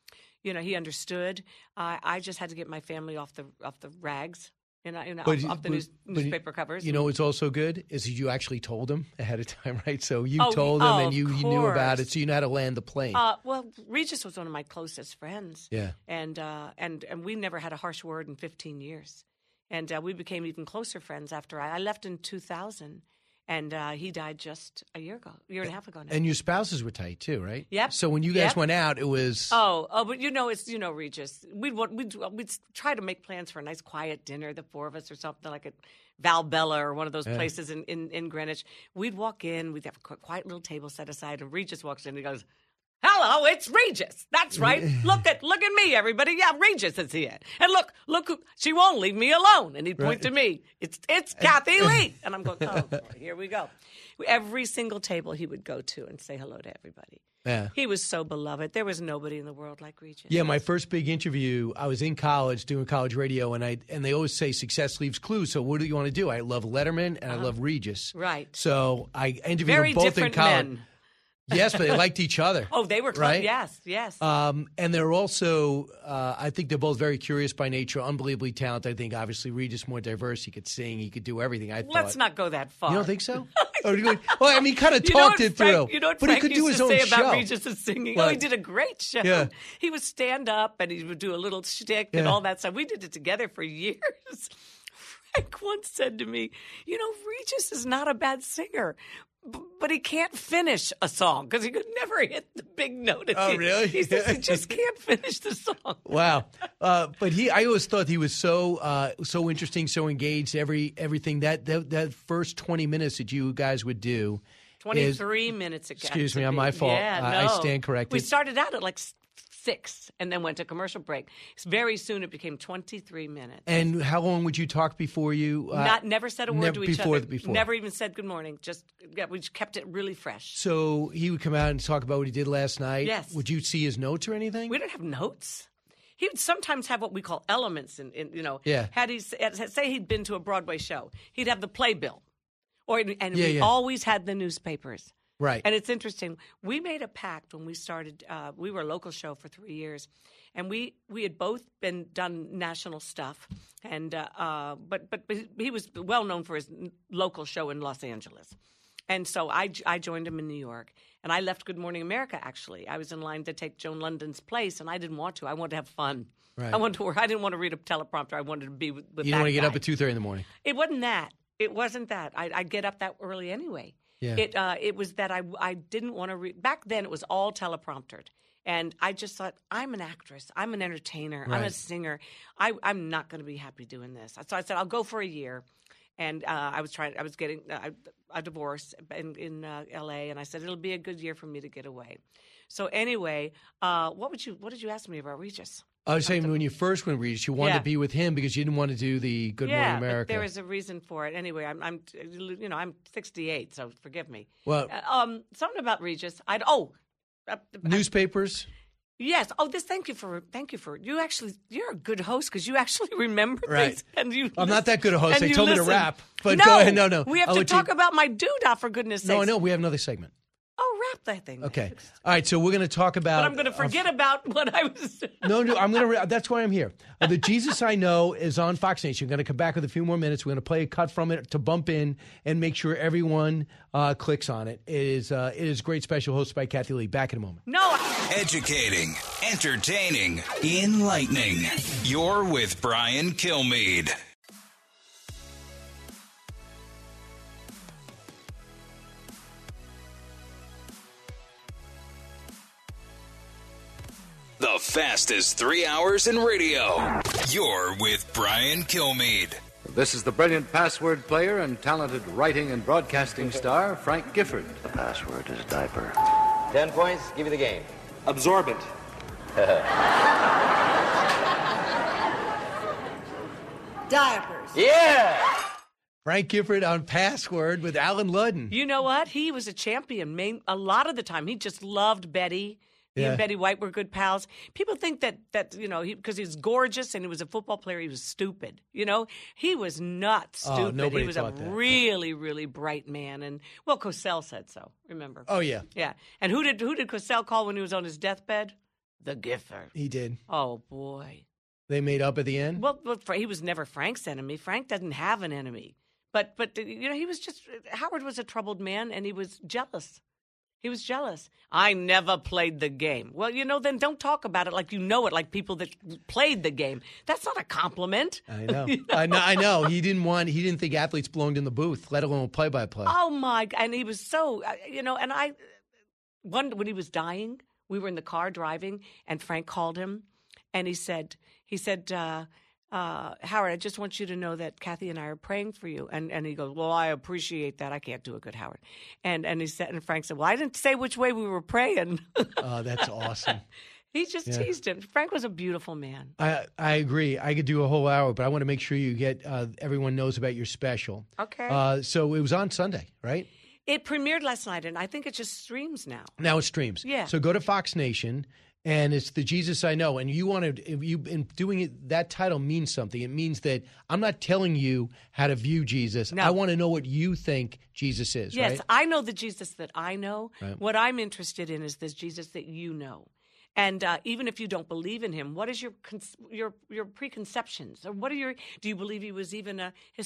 Speaker 15: he understood. I just had to get my family off the rags. Off the newspaper covers.
Speaker 6: What's also good is that you actually told him ahead of time, right? So you told him, and you knew about it, so you know how to land the plane.
Speaker 15: Well, Regis was one of my closest friends.
Speaker 6: Yeah.
Speaker 15: And we never had a harsh word in 15 years. And we became even closer friends after I left in 2000. And he died just a year and a half ago now.
Speaker 6: And your spouses were tight too, right?
Speaker 15: Yep.
Speaker 6: So when you guys went out, it was
Speaker 15: but Regis. We'd try to make plans for a nice quiet dinner, the four of us, or something like at Valbella or one of those places in Greenwich. We'd walk in, we'd have a quiet little table set aside, and Regis walks in and he goes, "Hello, it's Regis. That's right. Look at me, everybody. Yeah, Regis is here. And look, she won't leave me alone." And he'd point to me. It's Kathy Lee. And I'm going, oh, boy, here we go. Every single table he would go to and say hello to everybody.
Speaker 6: Yeah.
Speaker 15: He was so beloved. There was nobody in the world like Regis.
Speaker 6: Yeah, my first big interview, I was in college doing college radio, and they always say success leaves clues. So what do you want to do? I love Letterman and I love Regis.
Speaker 15: Right.
Speaker 6: So I interviewed
Speaker 15: Very
Speaker 6: them both in
Speaker 15: different
Speaker 6: college.
Speaker 15: men.
Speaker 6: Yes, but they liked each other.
Speaker 15: Oh, they were close.
Speaker 6: Right?
Speaker 15: Yes.
Speaker 6: And they're also, I think they're both very curious by nature, unbelievably talented. I think obviously Regis more diverse. He could sing, he could do everything.
Speaker 15: Let's not go that far.
Speaker 6: You don't think so? Well, I mean, kind of talked it through.
Speaker 15: You know what
Speaker 6: but
Speaker 15: Frank
Speaker 6: he could do
Speaker 15: used
Speaker 6: his
Speaker 15: to
Speaker 6: own
Speaker 15: say
Speaker 6: show.
Speaker 15: about Regis' singing?
Speaker 6: What?
Speaker 15: Oh, he did a great show.
Speaker 6: Yeah.
Speaker 15: He would stand up and he would do a little shtick and all that stuff. We did it together for years. Frank once said to me, Regis is not a bad singer, but he can't finish a song because he could never hit the big note at the end.
Speaker 6: Really?
Speaker 15: He says he just can't finish the song.
Speaker 6: Wow. But I always thought he was so interesting, so engaged, everything. That first 20 minutes that you guys would do.
Speaker 15: 23 minutes ago.
Speaker 6: Excuse me, on my fault.
Speaker 15: Yeah,
Speaker 6: I stand corrected.
Speaker 15: We started out at like 6 and then went to commercial break. Very soon it became 23 minutes.
Speaker 6: And how long would you talk before you?
Speaker 15: Never said a word to each other.
Speaker 6: Before.
Speaker 15: Never even said good morning. We just kept it really fresh.
Speaker 6: So he would come out and talk about what he did last night.
Speaker 15: Yes.
Speaker 6: Would you see his notes or anything?
Speaker 15: We didn't have notes. He would sometimes have what we call elements.
Speaker 6: Yeah.
Speaker 15: Had he say he'd been to a Broadway show, he'd have the playbill, and we
Speaker 6: yeah.
Speaker 15: always had the newspapers.
Speaker 6: Right.
Speaker 15: And it's interesting. We made a pact when we started. We were a local show for 3 years, and we had both done national stuff. And but he was well known for his local show in Los Angeles, And so I joined him in New York. And I left Good Morning America, actually. I was in line to take Joan London's place, and I didn't want to. I wanted to have fun.
Speaker 6: Right.
Speaker 15: I wanted to work. I didn't want to read a teleprompter. I wanted to be with
Speaker 6: You
Speaker 15: that
Speaker 6: don't want to get
Speaker 15: guy.
Speaker 6: up at 2:30 in the morning.
Speaker 15: It wasn't that. It wasn't that. I get up that early anyway.
Speaker 6: Yeah.
Speaker 15: It was that I didn't want to read. Back then, it was all telepromptered. And I just thought, I'm an actress. I'm an entertainer. I'm a
Speaker 6: Right.
Speaker 15: singer. I'm not going to be happy doing this. So I said, I'll go for a year. And I was getting a divorce in L.A. And I said, it'll be a good year for me to get away. So anyway, what did you ask me about Regis?
Speaker 6: I was saying when you first went Regis, you wanted to be with him because you didn't want to do the Good Morning America.
Speaker 15: But there was a reason for it. Anyway, I'm 68, so forgive me.
Speaker 6: Well,
Speaker 15: something about Regis.
Speaker 6: Newspapers.
Speaker 15: Yes. Oh, thank you for you're a good host because you actually remember things. And
Speaker 6: I'm not that good a host.
Speaker 15: and
Speaker 6: They
Speaker 15: you
Speaker 6: told me to
Speaker 15: listen.
Speaker 6: rap. But
Speaker 15: no,
Speaker 6: go ahead. No.
Speaker 15: We have
Speaker 6: I'll
Speaker 15: to
Speaker 6: let
Speaker 15: talk
Speaker 6: you-
Speaker 15: about my doodah for goodness sakes.
Speaker 6: No, I know. We have another segment.
Speaker 15: Oh, rap that thing.
Speaker 6: Okay. All right. So we're going to talk about.
Speaker 15: But I'm going to forget about what I was.
Speaker 6: No. I'm going to. That's why I'm here. The Jesus I Know is on Fox Nation. I'm going to come back with a few more minutes. We're going to play a cut from it to bump in and make sure everyone clicks on it. It is a great special hosted by Kathy Lee. Back in a moment.
Speaker 15: No.
Speaker 5: Educating, entertaining, enlightening. You're with Brian Kilmeade. The fastest 3 hours in radio. You're with Brian Kilmeade.
Speaker 16: This is the brilliant password player and talented writing and broadcasting star, Frank Gifford.
Speaker 9: The password is diaper.
Speaker 17: 10 points, give you the game.
Speaker 16: Absorbent.
Speaker 17: Diapers. Yeah!
Speaker 6: Frank Gifford on Password with Alan Ludden.
Speaker 15: You know what? He was a champion. A lot of the time, he just loved Betty. He and Betty White were good pals. People think that because he's gorgeous and he was a football player, he was stupid. He was not stupid.
Speaker 6: Nobody
Speaker 15: He was
Speaker 6: thought that.
Speaker 15: really, really bright man. And Cosell said so. Remember?
Speaker 6: Oh yeah,
Speaker 15: yeah. And who did Cosell call when he was on his deathbed? The Gifford.
Speaker 6: He did.
Speaker 15: Oh boy.
Speaker 6: They made up at the end.
Speaker 15: Well, he was never Frank's enemy. Frank doesn't have an enemy. But he was just Howard was a troubled man and he was jealous. He was jealous. I never played the game. Well, then don't talk about it like you know it, like people that played the game. That's not a compliment.
Speaker 6: I know. I know. He didn't think athletes belonged in the booth, let alone play-by-play.
Speaker 15: Oh my! And he was so, and when he was dying, we were in the car driving, and Frank called him, and he said, Howard, I just want you to know that Kathy and I are praying for you. And he goes, well, I appreciate that. I can't do a good Howard. And Frank said, well, I didn't say which way we were praying.
Speaker 6: Oh, that's awesome.
Speaker 15: He just teased him. Frank was a beautiful man.
Speaker 6: I agree. I could do a whole hour, but I want to make sure you get everyone knows about your special.
Speaker 15: Okay.
Speaker 6: So it was on Sunday, right?
Speaker 15: It premiered last night, and I think it just streams now.
Speaker 6: Now it streams.
Speaker 15: Yeah.
Speaker 6: So go to Fox Nation. And it's the Jesus I Know. And in doing it, that title means something. It means that I'm not telling you how to view Jesus.
Speaker 15: No.
Speaker 6: I want to know what you think Jesus is,
Speaker 15: yes,
Speaker 6: right?
Speaker 15: I know the Jesus that I know.
Speaker 6: Right.
Speaker 15: What I'm interested in is this Jesus that you know. And even if you don't believe in him, what is your preconceptions? Or do you believe he was even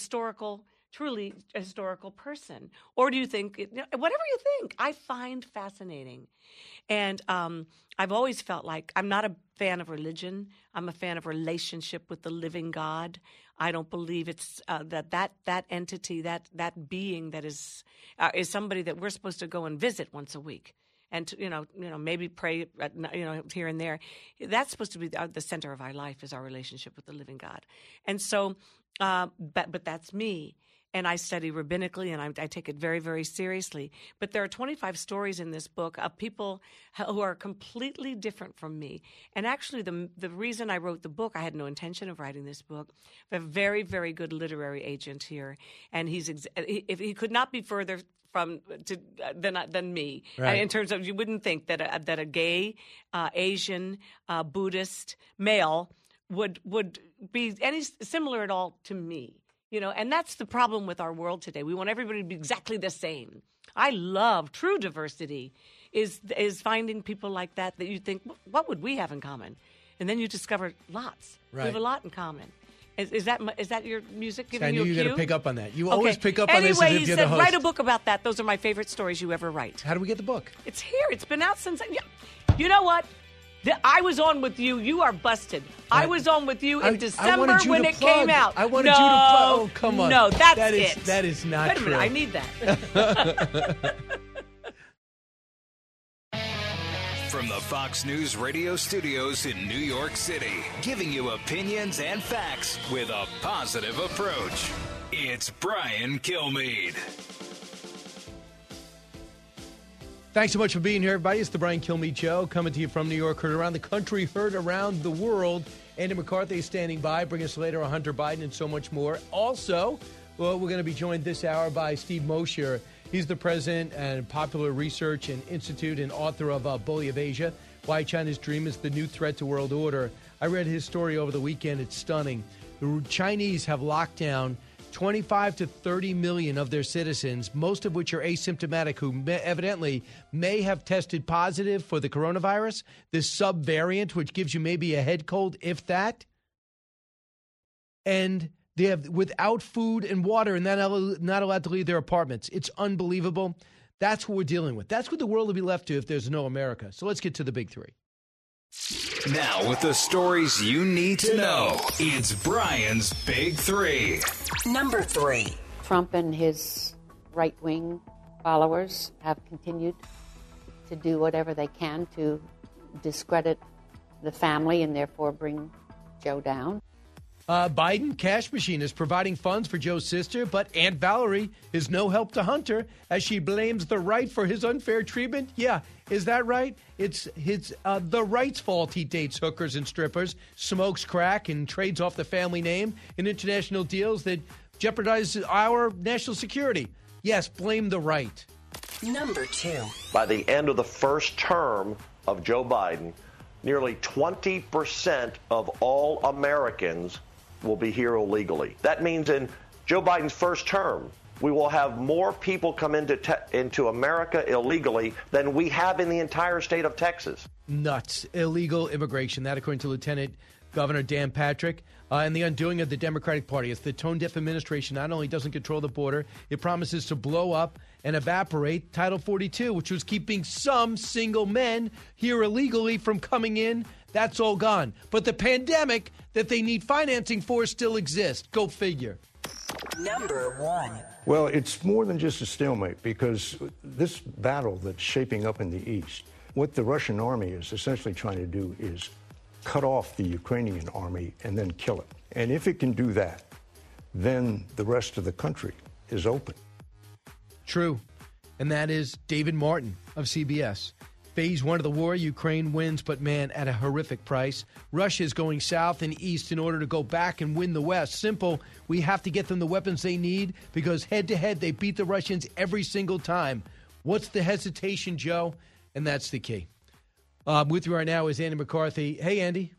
Speaker 15: truly a historical person? Or do you think, whatever you think, I find fascinating. And I've always felt like I'm not a fan of religion. I'm a fan of relationship with the living God. I don't believe it's that entity, that being that is somebody that we're supposed to go and visit once a week. And maybe pray, here and there. That's supposed to be the center of our life, is our relationship with the living God. And so, but that's me. And I study rabbinically, and I take it very, very seriously. But there are 25 stories in this book of people who are completely different from me. And actually, the reason I wrote the book, I had no intention of writing this book. I have a very, very good literary agent here, and if he could not be further than me.
Speaker 6: Right.
Speaker 15: In terms of, you wouldn't think that a gay, Asian, Buddhist male would be any similar at all to me. And that's the problem with our world today. We want everybody to be exactly the same. I love true diversity is finding people like that you think, what would we have in common? And then you discover lots.
Speaker 6: Right.
Speaker 15: We have a lot in common. Is that your music giving
Speaker 6: I knew
Speaker 15: you a
Speaker 6: you were
Speaker 15: cue?
Speaker 6: going to pick up on that. You
Speaker 15: Okay.
Speaker 6: always pick up on this
Speaker 15: Anyway,
Speaker 6: as if
Speaker 15: he
Speaker 6: you're
Speaker 15: said,
Speaker 6: the host.
Speaker 15: write a book about that. Those are my favorite stories you ever write.
Speaker 6: How do we get the book?
Speaker 15: It's here. It's been out since. You know what? I was on with you. You are busted. I was on with you in December
Speaker 6: wanted you
Speaker 15: when
Speaker 6: to
Speaker 15: it
Speaker 6: plug.
Speaker 15: came out.
Speaker 6: I wanted you to plug. Oh, come on.
Speaker 15: No, that's
Speaker 6: That is-
Speaker 15: it.
Speaker 6: that is not
Speaker 15: Wait a minute.
Speaker 6: true.
Speaker 15: I need that.
Speaker 5: From the Fox News radio studios in New York City, giving you opinions and facts with a positive approach. It's Brian Kilmeade.
Speaker 6: Thanks so much for being here, everybody. It's the Brian Kilmeade Show, coming to you from New York, heard around the country, heard around the world. Andy McCarthy is standing by, bring us later on Hunter Biden and so much more. Also, well, we're going to be joined this hour by Steve Mosher. He's the president and Popular Research and Institute and author of Bully of Asia, Why China's Dream is the New Threat to World Order. I read his story over the weekend. It's stunning. The Chinese have locked down 25 to 30 million of their citizens, most of which are asymptomatic, who evidently may have tested positive for the coronavirus, this subvariant, which gives you maybe a head cold, if that. And they have without food and water and not allowed to leave their apartments. It's unbelievable. That's what we're dealing with. That's what the world will be left to if there's no America. So let's get to the big three.
Speaker 5: Now, with the stories you need to know, it's Brian's Big Three.
Speaker 7: Number 3.
Speaker 8: Trump and his right-wing followers have continued to do whatever they can to discredit the family and therefore bring Joe down.
Speaker 6: Biden cash machine is providing funds for Joe's sister, but Aunt Valerie is no help to Hunter as she blames the right for his unfair treatment. Yeah, is that right? It's the right's fault he dates hookers and strippers, smokes crack, and trades off the family name in international deals that jeopardize our national security. Yes, blame the right.
Speaker 7: Number 2.
Speaker 9: By the end of the first term of Joe Biden, nearly 20% of all Americans will be here illegally. That means in Joe Biden's first term, we will have more people come into America illegally than we have in the entire state of Texas.
Speaker 6: Nuts. Illegal immigration. That, according to Lieutenant Governor Dan Patrick. And the undoing of the Democratic Party. It's the tone-deaf administration not only doesn't control the border, it promises to blow up and evaporate Title 42, which was keeping some single men here illegally from coming in. That's all gone. But the pandemic that they need financing for still exists. Go figure.
Speaker 7: Number 1.
Speaker 10: Well, it's more than just a stalemate, because this battle that's shaping up in the East, what the Russian army is essentially trying to do is cut off the Ukrainian army and then kill it. And if it can do that, then the rest of the country is open.
Speaker 6: True. And that is David Martin of CBS. Phase 1 of the war, Ukraine wins, but man, at a horrific price. Russia is going south and east in order to go back and win the West. Simple, we have to get them the weapons they need because head-to-head they beat the Russians every single time. What's the hesitation, Joe? And that's the key. With you right now is Andy McCarthy. Hey, Andy.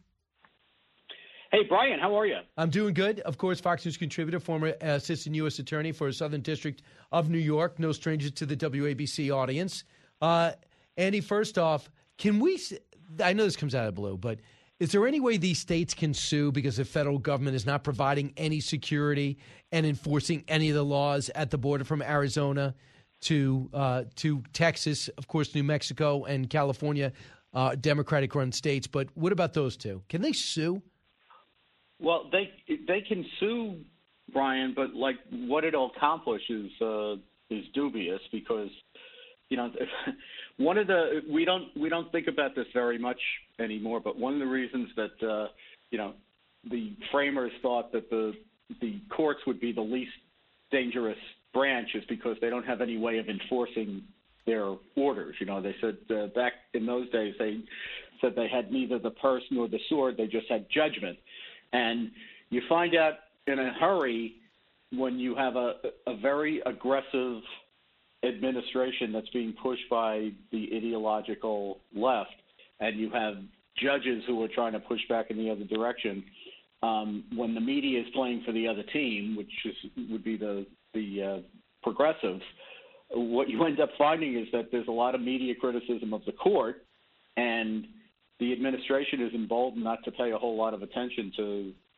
Speaker 18: Hey, Brian, how are you?
Speaker 6: I'm doing good. Of course, Fox News contributor, former assistant U.S. attorney for Southern District of New York. No stranger to the WABC audience. Andy, first off, can we – I know this comes out of the blue, but is there any way these states can sue because the federal government is not providing any security and enforcing any of the laws at the border from Arizona to Texas, of course, New Mexico and California, Democratic-run states? But what about those two? Can they sue?
Speaker 18: Well, they can sue, Brian, but like what it'll accomplish is dubious because, you know, one of the we don't think about this very much anymore. But one of the reasons that you know, the framers thought that the courts would be the least dangerous branch is because they don't have any way of enforcing their orders. You know, they said back in those days they said they had neither the purse nor the sword; they just had judgment. And you find out in a hurry when you have a very aggressive administration that's being pushed by the ideological left, and you have judges who are trying to push back in the other direction. When the media is playing for the other team, which would be the progressives, what you end up finding is that there's a lot of media criticism of the court, and the administration is emboldened not to pay a whole lot of attention to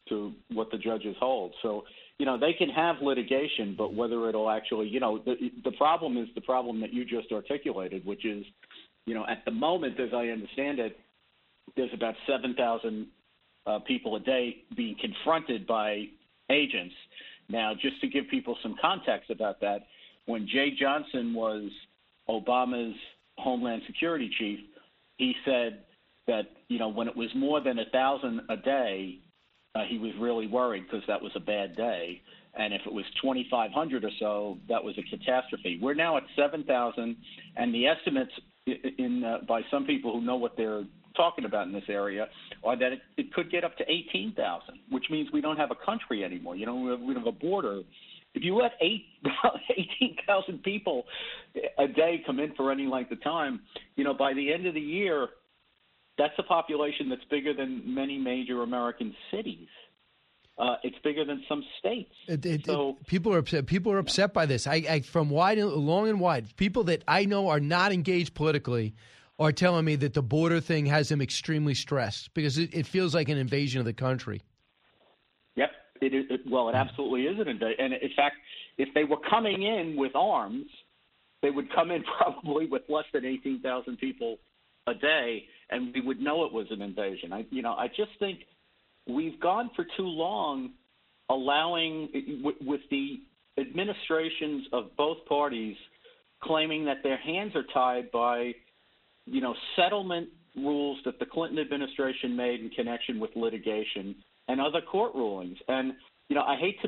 Speaker 18: to what the judges hold. So, they can have litigation, but whether it'll actually, the problem is the problem that you just articulated, which is, at the moment, as I understand it, there's about 7,000 people a day being confronted by agents. Now, just to give people some context about that, when Jay Johnson was Obama's Homeland Security chief, he said that, when it was more than 1,000 a day, he was really worried because that was a bad day. And if it was 2,500 or so, that was a catastrophe. We're now at 7,000, and the estimates by some people who know what they're talking about in this area are that it could get up to 18,000, which means we don't have a country anymore. We have a border. If you let 18,000 people a day come in for any length of time, by the end of the year, that's a population that's bigger than many major American cities. It's bigger than some states.
Speaker 6: People are upset. People are upset by this. I from long and wide, people that I know are not engaged politically are telling me that the border thing has them extremely stressed because it feels like an invasion of the country.
Speaker 18: Yep. It absolutely is an invasion. And in fact, if they were coming in with arms, they would come in probably with less than 18,000 people a day, and we would know it was an invasion. I just think we've gone for too long allowing, with the administrations of both parties claiming that their hands are tied by, settlement rules that the Clinton administration made in connection with litigation and other court rulings. And, I hate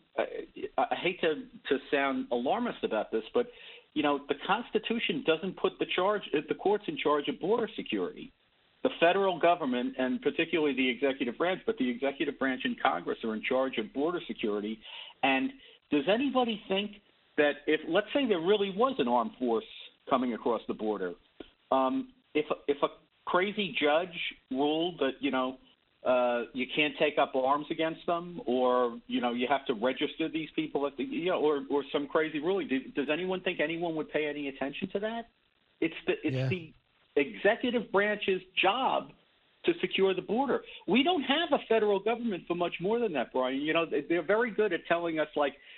Speaker 18: to sound alarmist about this, but, the Constitution doesn't put the courts in charge of border security. The federal government, and particularly the executive branch, but the executive branch and Congress are in charge of border security. And does anybody think that let's say there really was an armed force coming across the border, if a crazy judge ruled that, you can't take up arms against them, or, you have to register these people at or some crazy ruling, does anyone think anyone would pay any attention to that? It's the executive branch's job to secure the border. We don't have a federal government for much more than that, Brian. They're very good at telling us,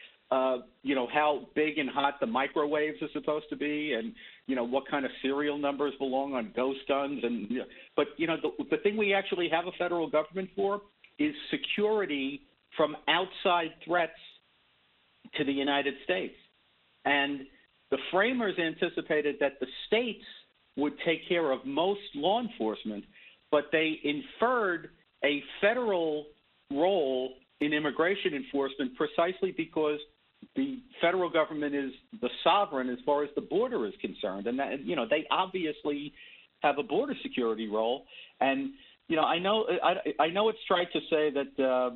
Speaker 18: how big and hot the microwaves are supposed to be, and what kind of serial numbers belong on ghost guns, but the thing we actually have a federal government for is security from outside threats to the United States. And the framers anticipated that the states would take care of most law enforcement, but they inferred a federal role in immigration enforcement precisely because the federal government is the sovereign as far as the border is concerned. And that, they obviously have a border security role. And, I know it's trite to say that,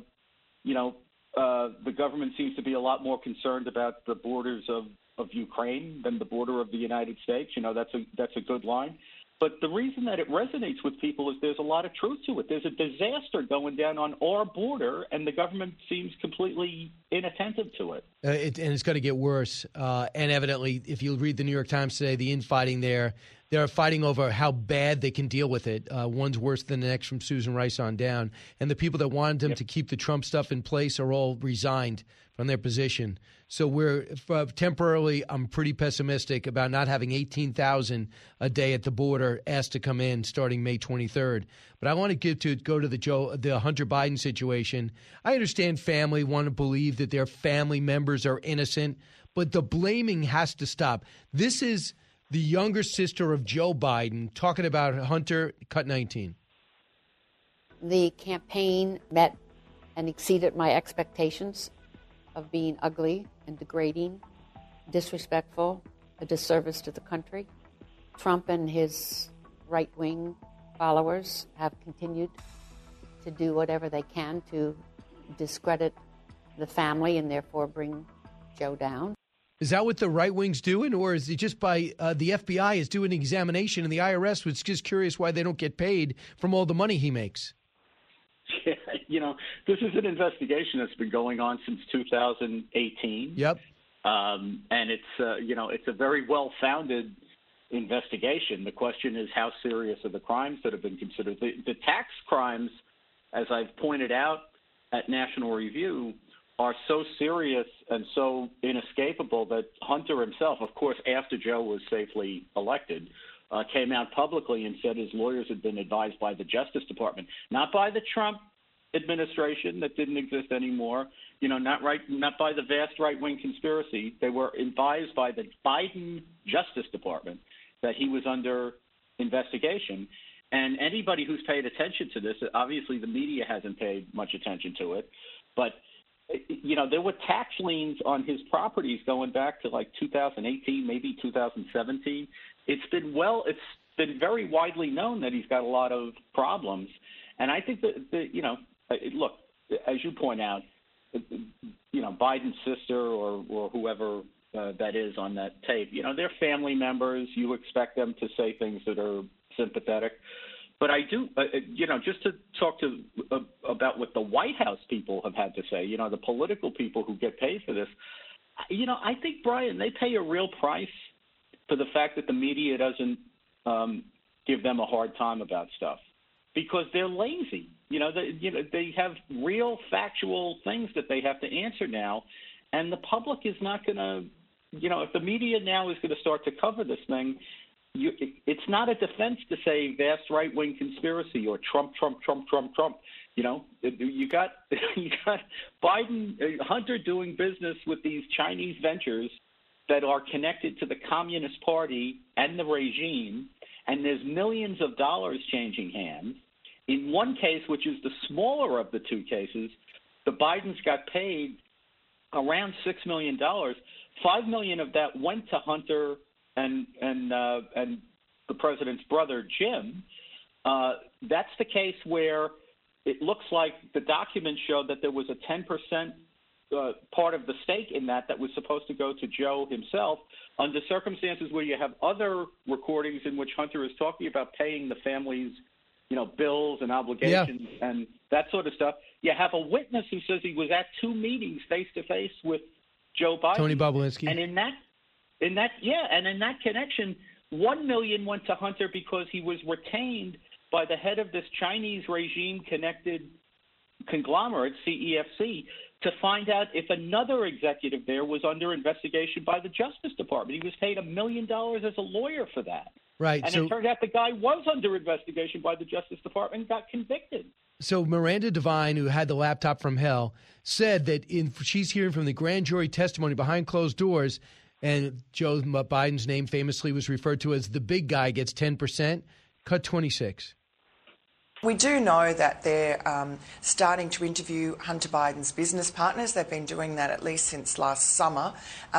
Speaker 18: the government seems to be a lot more concerned about the borders of Ukraine than the border of the United States. That's a good line. But the reason that it resonates with people is there's a lot of truth to it. There's a disaster going down on our border, and the government seems completely inattentive to it.
Speaker 6: And it's going to get worse. And evidently, if you read the New York Times today, the infighting there, they're fighting over how bad they can deal with it. One's worse than the next from Susan Rice on down. And the people that wanted them to keep the Trump stuff in place are all resigned from their position. So we're temporarily, I'm pretty pessimistic about not having 18,000 a day at the border asked to come in starting May 23rd. But I want to go to the Hunter Biden situation. I understand family want to believe that their family members are innocent, but the blaming has to stop. This is the younger sister of Joe Biden talking about Hunter, cut 19.
Speaker 8: The campaign met and exceeded my expectations of being ugly and degrading, disrespectful, a disservice to the country. Trump and his right-wing followers have continued to do whatever they can to discredit the family and therefore bring Joe down.
Speaker 6: Is that what the right wing's doing, or is it just by the FBI is doing an examination and the IRS was just curious why they don't get paid from all the money he makes?
Speaker 18: Yeah, this is an investigation that's been going on since 2018.
Speaker 6: Yep.
Speaker 18: And it's it's a very well-founded investigation. The question is, how serious are the crimes that have been considered? The tax crimes, as I've pointed out, at National Review are so serious and so inescapable that Hunter himself, of course, after Joe was safely elected, came out publicly and said his lawyers had been advised by the Justice Department, not by the Trump administration that didn't exist anymore, not by the vast right-wing conspiracy. They were advised by the Biden Justice Department that he was under investigation. And anybody who's paid attention to this, obviously the media hasn't paid much attention to it, but there were tax liens on his properties going back to like 2018, maybe 2017. It's been very widely known that he's got a lot of problems. And I think that, look, as you point out, Biden's sister or whoever that is on that tape, they're family members. You expect them to say things that are sympathetic. But I do, just to talk about what the White House people have had to say, the political people who get paid for this, I think, Brian, they pay a real price for the fact that the media doesn't give them a hard time about stuff because they're lazy. They have real factual things that they have to answer now, and the public is not going to, if the media now is going to start to cover this thing, it's not a defense to say vast right-wing conspiracy or Trump. You got Biden, Hunter doing business with these Chinese ventures that are connected to the Communist Party and the regime, and there's millions of dollars changing hands. In one case, which is the smaller of the two cases, the Bidens got paid around $6 million. $5 million of that went to Hunter and the president's brother, Jim. That's the case where it looks like the documents show that there was a 10% part of the stake in that was supposed to go to Joe himself under circumstances where you have other recordings in which Hunter is talking about paying the family's, bills and obligations and that sort of stuff. You have a witness who says he was at 2 meetings face-to-face with Joe Biden.
Speaker 6: Tony Bobulinski.
Speaker 18: And in that connection, $1 million went to Hunter because he was retained by the head of this Chinese regime-connected conglomerate, CEFC, to find out if another executive there was under investigation by the Justice Department. He was paid $1 million as a lawyer for that.
Speaker 6: Right.
Speaker 18: And it turned out the guy was under investigation by the Justice Department and got convicted.
Speaker 6: So Miranda Devine, who had the laptop from hell, said that she's hearing from the grand jury testimony behind closed doors, and Joe Biden's name famously was referred to as the big guy gets 10%. Cut 26.
Speaker 19: We do know that they're starting to interview Hunter Biden's business partners. They've been doing that at least since last summer.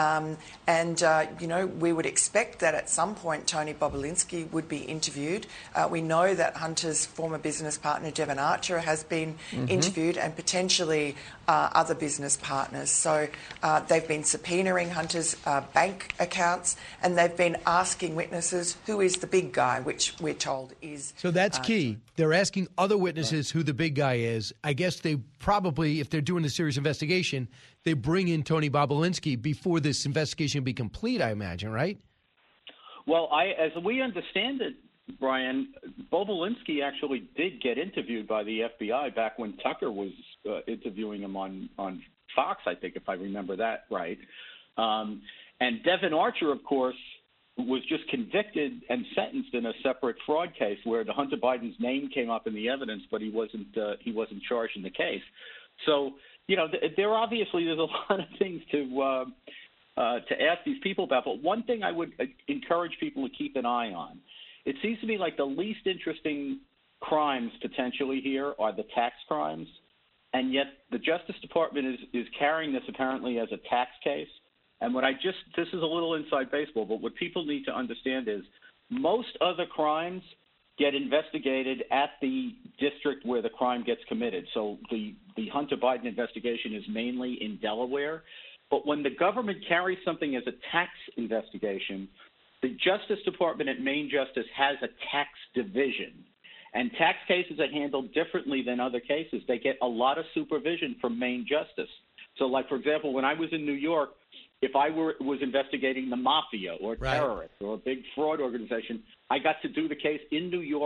Speaker 19: We would expect that at some point Tony Bobulinski would be interviewed. We know that Hunter's former business partner, Devon Archer, has been interviewed, and potentially other business partners. So they've been subpoenaing Hunter's bank accounts, and they've been asking witnesses who is the big guy, which we're told is...
Speaker 6: So that's key. They're asking other witnesses who the big guy is. I guess they probably, if they're doing a serious investigation, they bring in Tony Bobulinski before this investigation be complete, I imagine, right?
Speaker 18: Well, as we understand it, Brian, Bobulinski actually did get interviewed by the FBI back when Tucker was interviewing him on Fox, I think, if I remember that right. And Devon Archer, of course, was just convicted and sentenced in a separate fraud case where the Hunter Biden's name came up in the evidence, but he wasn't charged in the case. So, there's a lot of things to ask these people about. But one thing I would encourage people to keep an eye on, it seems to me like the least interesting crimes potentially here are the tax crimes, and yet the Justice Department is carrying this apparently as a tax case. And this is a little inside baseball, but what people need to understand is most other crimes get investigated at the district where the crime gets committed. So the Hunter Biden investigation is mainly in Delaware. But when the government carries something as a tax investigation, the Justice Department at Main Justice has a tax division. And tax cases are handled differently than other cases. They get a lot of supervision from Main Justice. So, like, for example, when I was in New York, if I was investigating the mafia or terrorists or a big fraud organization, I got to do the case in New York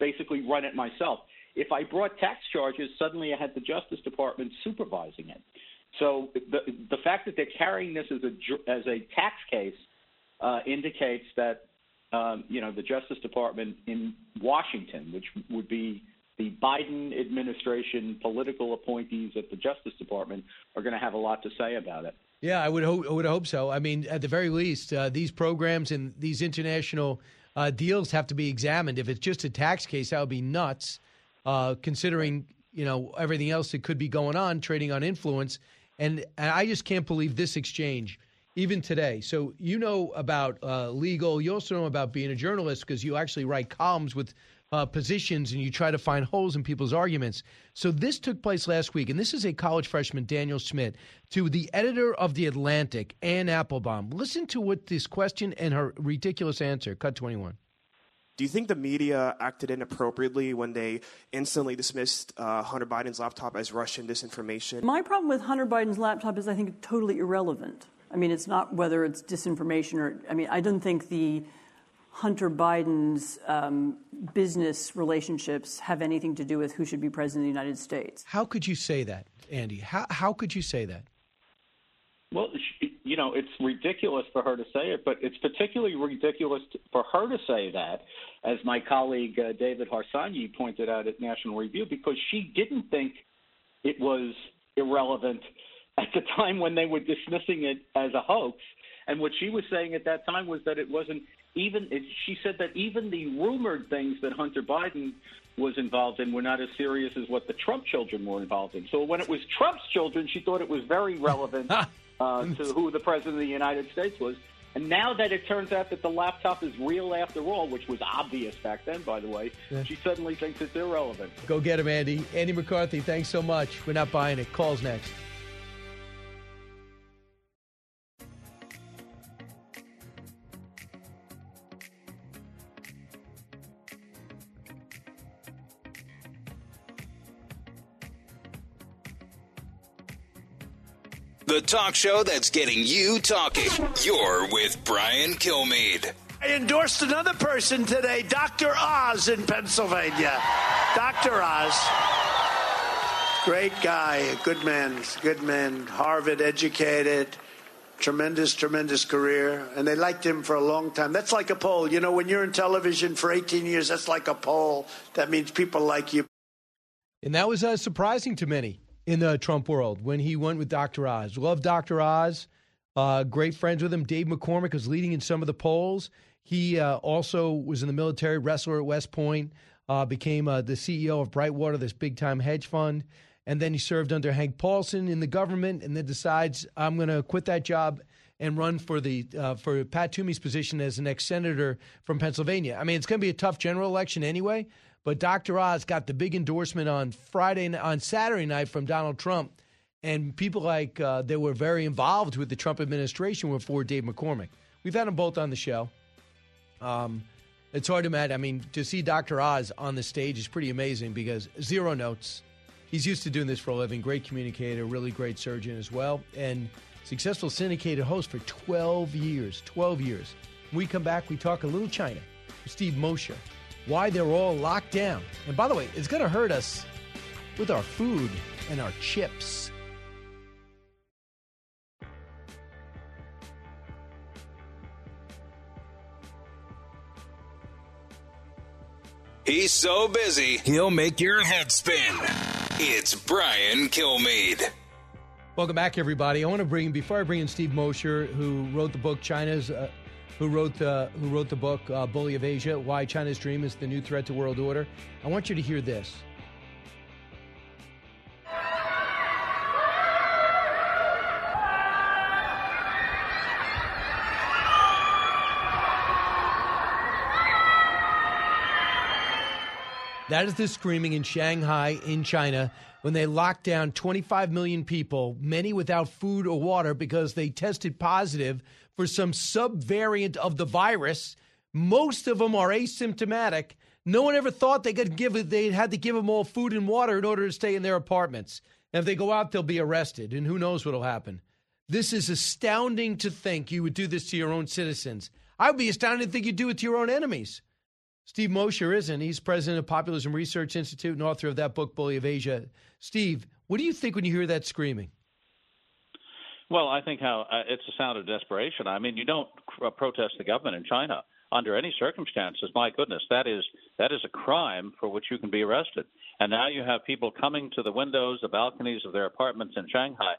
Speaker 18: basically run it myself. If I brought tax charges, suddenly I had the Justice Department supervising it. So the fact that they're carrying this as a tax case indicates that the Justice Department in Washington, which would be the Biden administration political appointees at the Justice Department, are going to have a lot to say about it.
Speaker 6: Yeah, I would hope so. I mean, at the very least, these programs and these international deals have to be examined. If it's just a tax case, that would be nuts, considering everything else that could be going on, trading on influence. And I just can't believe this exchange, even today. So you know about legal. You also know about being a journalist because you actually write columns with positions and you try to find holes in people's arguments. So this took place last week, and this is a college freshman, Daniel Schmidt, to the editor of The Atlantic, Ann Applebaum. Listen to what this question and her ridiculous answer. Cut 21.
Speaker 20: Do you think the media acted inappropriately when they instantly dismissed Hunter Biden's laptop as Russian disinformation?
Speaker 21: My problem with Hunter Biden's laptop is I think it's totally irrelevant. I mean, it's not whether it's disinformation or, I don't think the Hunter Biden's business relationships have anything to do with who should be president of the United States.
Speaker 6: How could you say that, Andy? How could you say that?
Speaker 18: Well, it's ridiculous for her to say it, but it's particularly ridiculous for her to say that, as my colleague David Harsanyi pointed out at National Review, because she didn't think it was irrelevant at the time when they were dismissing it as a hoax. And what she was saying at that time was that it wasn't she said that even the rumored things that Hunter Biden was involved in were not as serious as what the Trump children were involved in. So when it was Trump's children, she thought it was very relevant to who the president of the United States was. And now that it turns out that the laptop is real after all, which was obvious back then, by the way, she suddenly thinks it's irrelevant.
Speaker 6: Go get him, Andy. Andy McCarthy, thanks so much. We're not buying it. Calls next.
Speaker 5: The talk show that's getting you talking. You're with Brian Kilmeade.
Speaker 22: I endorsed another person today, Dr. Oz in Pennsylvania. Dr. Oz. Great guy, good man, Harvard educated, tremendous career. And they liked him for a long time. That's like a poll. When you're in television for 18 years, that's like a poll. That means people like you.
Speaker 6: And that was surprising to many in the Trump world when he went with Dr. Oz. Love Dr. Oz. Great friends with him. Dave McCormick was leading in some of the polls. He also was in the military, wrestler at West Point, became the CEO of Brightwater, this big-time hedge fund. And then he served under Hank Paulson in the government and then decides, I'm going to quit that job and run for Pat Toomey's position as the next senator from Pennsylvania. I mean, it's going to be a tough general election anyway. But Dr. Oz got the big endorsement on Saturday night from Donald Trump, and people they were very involved with the Trump administration were for Dave McCormick. We've had them both on the show. It's hard to imagine. I mean, to see Dr. Oz on the stage is pretty amazing because zero notes. He's used to doing this for a living. Great communicator, really great surgeon as well, and successful syndicated host for 12 years. 12 years. When we come back, we talk a little China with Steve Mosher. Why they're all locked down. And by the way, it's going to hurt us with our food and our chips.
Speaker 5: He's so busy, he'll make your head spin. It's Brian Kilmeade.
Speaker 6: Welcome back, everybody. I want to before I bring in Steve Mosher, who wrote the book who wrote the book Bully of Asia, Why China's Dream is the New Threat to World Order. I want you to hear this. That is the screaming in Shanghai, in China, when they locked down 25 million people, many without food or water because they tested positive for some subvariant of the virus. Most of them are asymptomatic. No one ever thought they had to give them all food and water in order to stay in their apartments. And if they go out, they'll be arrested, and who knows what will happen. This is astounding to think you would do this to your own citizens. I would be astounded to think you'd do it to your own enemies. Steve Mosher isn't. He's president of Populism Research Institute and author of that book, Bully of Asia. Steve, what do you think when you hear that screaming?
Speaker 2: Well, I think it's a sound of desperation. I mean, you don't protest the government in China under any circumstances. My goodness, that is a crime for which you can be arrested. And now you have people coming to the windows, the balconies of their apartments in Shanghai.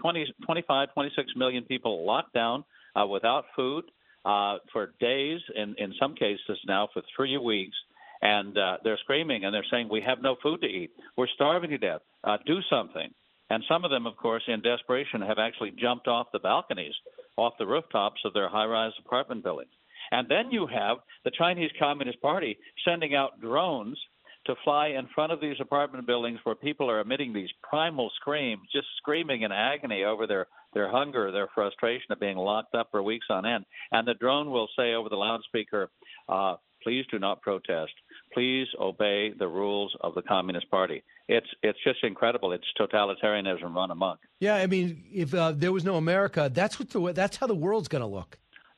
Speaker 2: 25, 26 million people locked down without food for days, in some cases now for 3 weeks. And they're screaming and they're saying, we have no food to eat. We're starving to death. Do something. And some of them, of course, in desperation, have actually jumped off the balconies, off the rooftops of their high-rise apartment buildings. And then you have the Chinese Communist Party sending out drones to fly in front of these apartment buildings where people are emitting these primal screams, just screaming in agony over their hunger, their frustration of being locked up for weeks on end. And the drone will say over the loudspeaker, please do not protest. Please obey the rules of the Communist Party. It's just incredible. It's totalitarianism run amok.
Speaker 6: Yeah, I mean, if there was no America, that's how the world's going to look.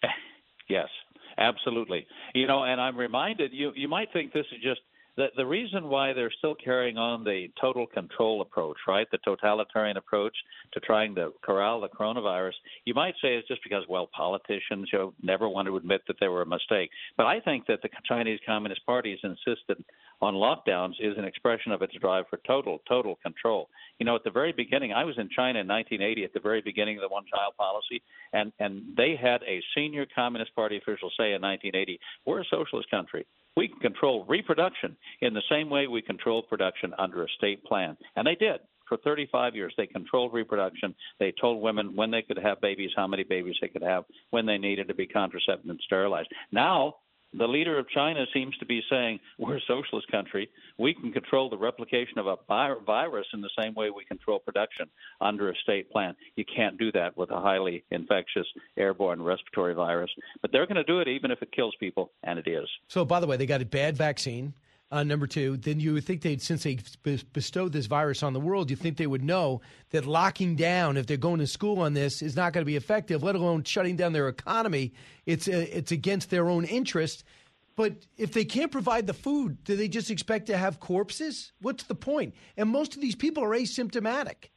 Speaker 2: Yes, absolutely. You know, and I'm reminded, you might think this is just the reason why they're still carrying on the total control approach, right, the totalitarian approach to trying to corral the coronavirus, you might say it's just because, well, politicians never want to admit that they were a mistake. But I think that the Chinese Communist Party's insisted on lockdowns is an expression of its drive for total control. You know, at the very beginning, I was in China in 1980 at the very beginning of the one-child policy, and they had a senior Communist Party official say in 1980, we're a socialist country. We can control reproduction in the same way we control production under a state plan. And they did. For 35 years, they controlled reproduction. They told women when they could have babies, how many babies they could have, when they needed to be contracepted and sterilized. Now, the leader of China seems to be saying, we're a socialist country. We can control the replication of a virus in the same way we control production under a state plan. You can't do that with a highly infectious airborne respiratory virus. But they're going to do it even if it kills people, and it is.
Speaker 6: So, by the way, they got a bad vaccine. Number two, then you would think since they bestowed this virus on the world, you think they would know that locking down, if they're going to school on this, is not going to be effective, let alone shutting down their economy. It's against their own interest. But if they can't provide the food, do they just expect to have corpses? What's the point? And most of these people are asymptomatic.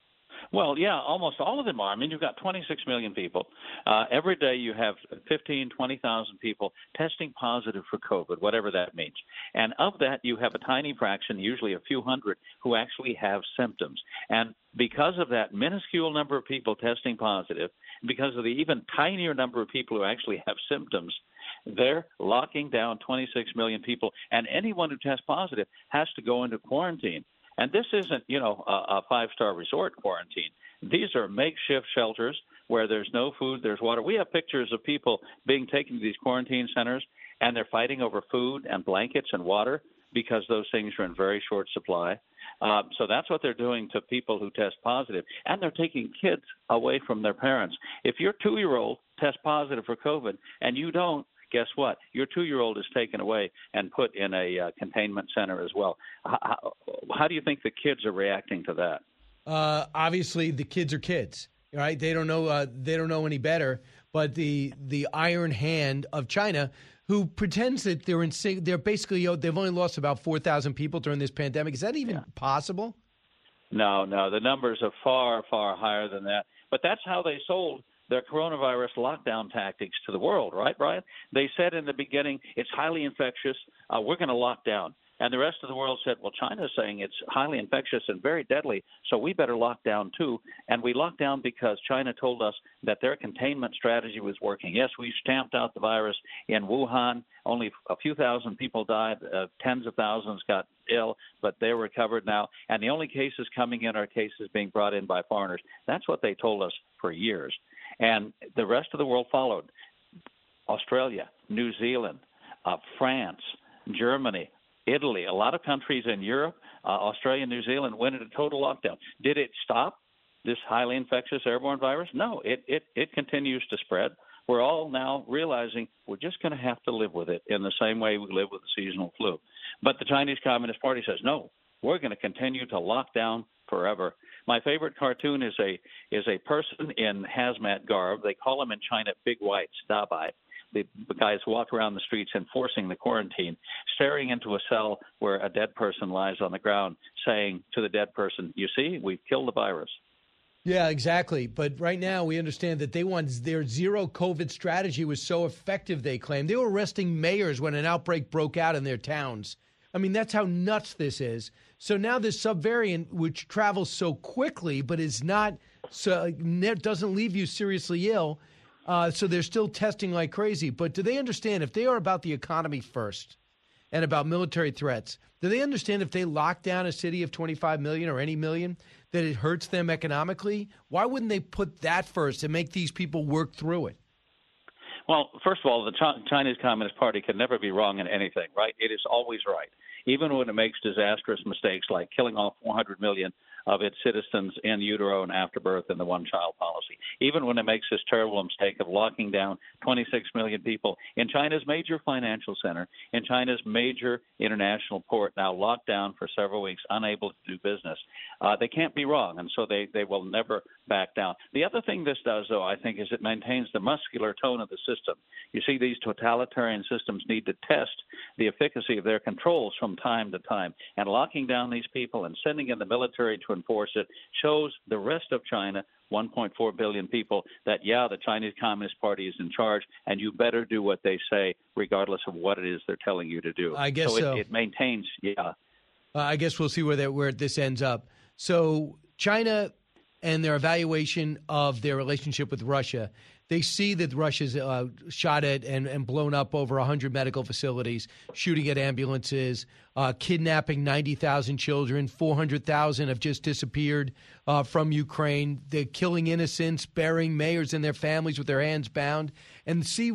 Speaker 2: Well, yeah, almost all of them are. I mean, you've got 26 million people. Every day you have 15, 20,000 people testing positive for COVID, whatever that means. And of that, you have a tiny fraction, usually a few hundred, who actually have symptoms. And because of that minuscule number of people testing positive, because of the even tinier number of people who actually have symptoms, they're locking down 26 million people. And anyone who tests positive has to go into quarantine. And this isn't, a five-star resort quarantine. These are makeshift shelters where there's no food, there's water. We have pictures of people being taken to these quarantine centers, and they're fighting over food and blankets and water because those things are in very short supply. So that's what they're doing to people who test positive. And they're taking kids away from their parents. If your 2-year-old tests positive for COVID and you don't, guess what? Your 2-year-old is taken away and put in a containment center as well. How do you think the kids are reacting to that?
Speaker 6: Obviously, the kids are kids, right? They don't know. They don't know any better. But the iron hand of China, who pretends that they're basically they've only lost about 4,000 people during this pandemic. Is that even possible?
Speaker 2: No. The numbers are far, far higher than that. But that's how they sold their coronavirus lockdown tactics to the world, right, Brian? They said in the beginning, it's highly infectious, we're going to lock down. And the rest of the world said, well, China's saying it's highly infectious and very deadly, so we better lock down too. And we locked down because China told us that their containment strategy was working. Yes, we stamped out the virus in Wuhan. Only a few thousand people died. Tens of thousands got ill, but they're recovered now. And the only cases coming in are cases being brought in by foreigners. That's what they told us for years. And the rest of the world followed. Australia, New Zealand, France, Germany, Italy, a lot of countries in Europe, Australia, New Zealand went into total lockdown. Did it stop this highly infectious airborne virus? No, it continues to spread. We're all now realizing we're just going to have to live with it in the same way we live with the seasonal flu. But the Chinese Communist Party says, no, we're going to continue to lock down forever. My favorite cartoon is a person in hazmat garb. They call him in China Big Whites, Dabai. the guys walk around the streets enforcing the quarantine, staring into a cell where a dead person lies on the ground, saying to the dead person, "You see, we've killed the virus."
Speaker 6: Yeah, exactly. But right now we understand that their zero COVID strategy was so effective, they claim. They were arresting mayors when an outbreak broke out in their towns. I mean, that's how nuts this is. So now this subvariant, which travels so quickly but is not, so doesn't leave you seriously ill, so they're still testing like crazy. But do they understand if they are about the economy first and about military threats, do they understand if they lock down a city of 25 million or any million, that it hurts them economically? Why wouldn't they put that first and make these people work through it?
Speaker 2: Well, first of all, the Chinese Communist Party can never be wrong in anything, right? It is always right, even when it makes disastrous mistakes like killing off 400 million of its citizens in utero and afterbirth in the one-child policy, even when it makes this terrible mistake of locking down 26 million people in China's major financial center, in China's major international port, now locked down for several weeks, unable to do business. They can't be wrong, and so they will never back down. The other thing this does, though, I think, is it maintains the muscular tone of the system. You see, these totalitarian systems need to test the efficacy of their controls from time to time, and locking down these people and sending in the military to enforce it shows the rest of China, 1.4 billion people, that, yeah, the Chinese Communist Party is in charge, and you better do what they say, regardless of what it is they're telling you to do.
Speaker 6: I guess so.
Speaker 2: It maintains, yeah.
Speaker 6: I guess we'll see where this ends up. So China and their evaluation of their relationship with Russia, they see that Russia's shot at and blown up over 100 medical facilities, shooting at ambulances, kidnapping 90,000 children, 400,000 have just disappeared from Ukraine. They're killing innocents, burying mayors and their families with their hands bound, and see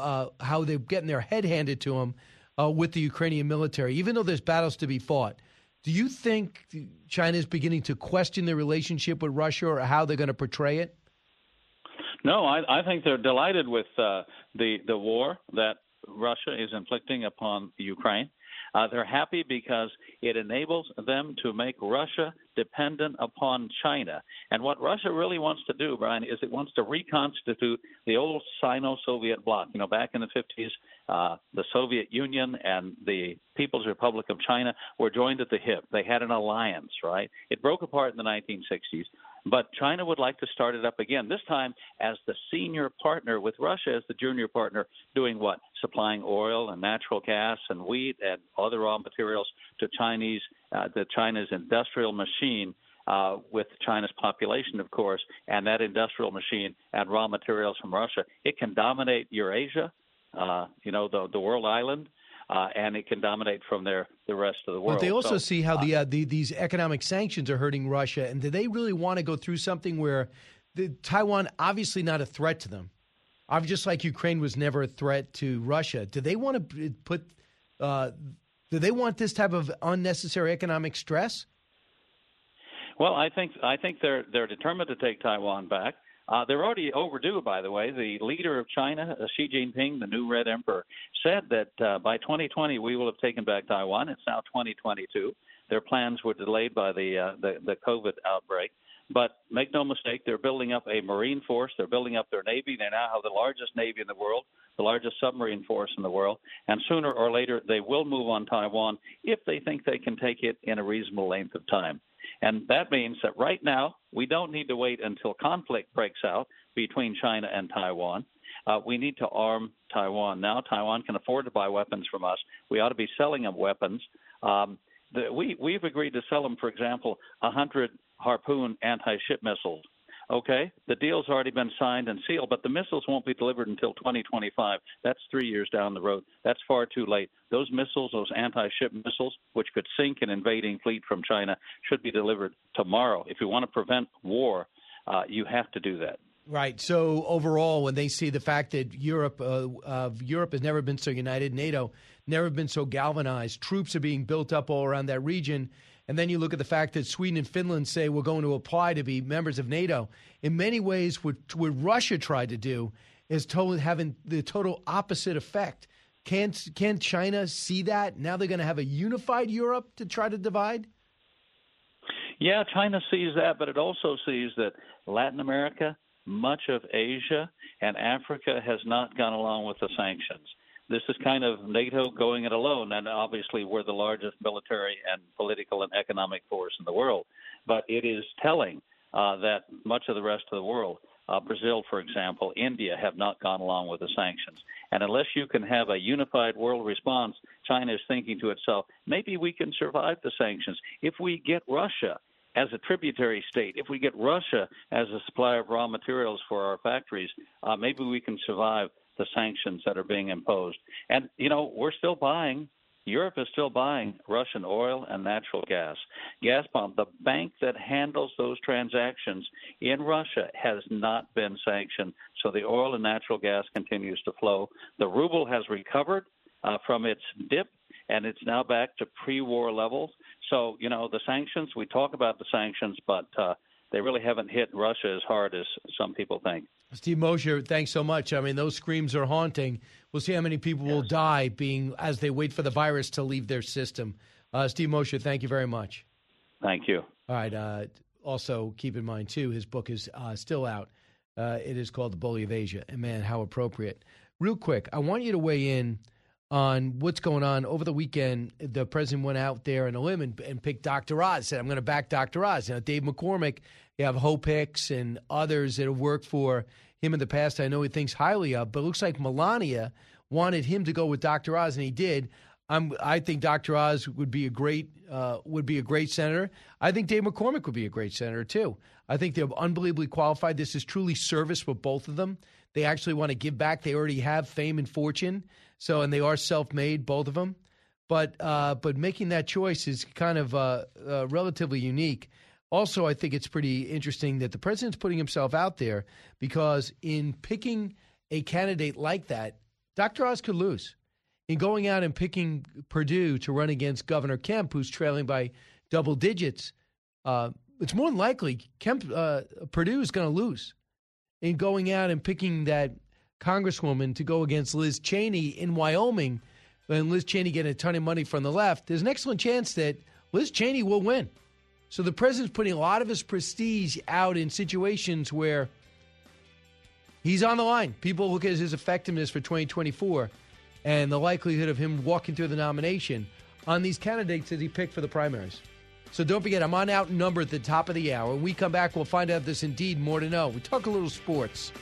Speaker 6: how they're getting their head handed to them with the Ukrainian military, even though there's battles to be fought. Do you think China is beginning to question their relationship with Russia or how they're going to portray it?
Speaker 2: No, I think they're delighted with the war that Russia is inflicting upon Ukraine. They're happy because it enables them to make Russia dependent upon China. And what Russia really wants to do, Brian, is it wants to reconstitute the old Sino-Soviet bloc. You know, back in the 50s, the Soviet Union and the People's Republic of China were joined at the hip. They had an alliance, right? It broke apart in the 1960s. But China would like to start it up again, this time as the senior partner with Russia as the junior partner, doing what? Supplying oil and natural gas and wheat and other raw materials to China's industrial machine with China's population, of course, and that industrial machine and raw materials from Russia. It can dominate Eurasia, the world island. And it can dominate from there the rest of the world.
Speaker 6: But they also see how these economic sanctions are hurting Russia, and do they really want to go through something where Taiwan obviously not a threat to them, just like Ukraine was never a threat to Russia? Do they want to do they want this type of unnecessary economic stress?
Speaker 2: Well, I think they're determined to take Taiwan back. They're already overdue, by the way. The leader of China, Xi Jinping, the new Red Emperor, said that by 2020 we will have taken back Taiwan. It's now 2022. Their plans were delayed by the COVID outbreak. But make no mistake, they're building up a Marine force. They're building up their Navy. They now have the largest Navy in the world, the largest submarine force in the world. And sooner or later, they will move on Taiwan if they think they can take it in a reasonable length of time. And that means that right now, we don't need to wait until conflict breaks out between China and Taiwan. We need to arm Taiwan now. Taiwan can afford to buy weapons from us. We ought to be selling them weapons. We've agreed to sell them, for example, 100 Harpoon anti-ship missiles. Okay, the deal's already been signed and sealed, but the missiles won't be delivered until 2025. That's 3 years down the road. That's far too late. Those missiles, those anti-ship missiles, which could sink an invading fleet from China, should be delivered tomorrow. If you want to prevent war, you have to do that.
Speaker 6: Right. So overall, when they see the fact that Europe has never been so united, NATO never been so galvanized, troops are being built up all around that region, and then you look at the fact that Sweden and Finland say we're going to apply to be members of NATO. In many ways, what Russia tried to do is having the total opposite effect. Can China see that? Now they're going to have a unified Europe to try to divide?
Speaker 2: Yeah, China sees that, but it also sees that Latin America, much of Asia, and Africa has not gone along with the sanctions. This is kind of NATO going it alone, and obviously we're the largest military and political and economic force in the world. But it is telling that much of the rest of the world, Brazil, for example, India, have not gone along with the sanctions. And unless you can have a unified world response, China is thinking to itself, maybe we can survive the sanctions. If we get Russia as a tributary state, if we get Russia as a supplier of raw materials for our factories, maybe we can survive the sanctions that are being imposed. And, we're still buying. Europe is still buying Russian oil and natural gas. Gazprom, the bank that handles those transactions in Russia, has not been sanctioned, so the oil and natural gas continues to flow. The ruble has recovered from its dip, and it's now back to pre-war levels. So, the sanctions, we talk about the sanctions, but they really haven't hit Russia as hard as some people think.
Speaker 6: Steve Mosher, thanks so much. I mean, those screams are haunting. We'll see how many people will die as they wait for the virus to leave their system. Steve Mosher, thank you very much.
Speaker 2: Thank you.
Speaker 6: All right. Also, keep in mind, too, his book is still out. It is called The Bully of Asia. And, man, how appropriate. Real quick, I want you to weigh in on what's going on. Over the weekend, the president went out there on a limb and picked Dr. Oz, said, I'm going to back Dr. Oz. Dave McCormick, you have Hope Hicks and others that have worked for him in the past. I know he thinks highly of, but it looks like Melania wanted him to go with Dr. Oz, and he did. I think Dr. Oz would be a great senator. I think Dave McCormick would be a great senator, too. I think they're unbelievably qualified. This is truly service for both of them. They actually want to give back. They already have fame and fortune, and they are self-made, both of them. But making that choice is kind of relatively unique. Also, I think it's pretty interesting that the president's putting himself out there because in picking a candidate like that, Dr. Oz could lose. In going out and picking Perdue to run against Governor Kemp, who's trailing by double digits, it's more than likely Perdue is going to lose. In going out and picking that congresswoman to go against Liz Cheney in Wyoming, and Liz Cheney getting a ton of money from the left, there's an excellent chance that Liz Cheney will win. So the president's putting a lot of his prestige out in situations where he's on the line. People look at his effectiveness for 2024 and the likelihood of him walking through the nomination on these candidates that he picked for the primaries. So don't forget, I'm on Outnumbered at the top of the hour. When we come back, we'll find out if there's indeed more to know. We talk a little sports.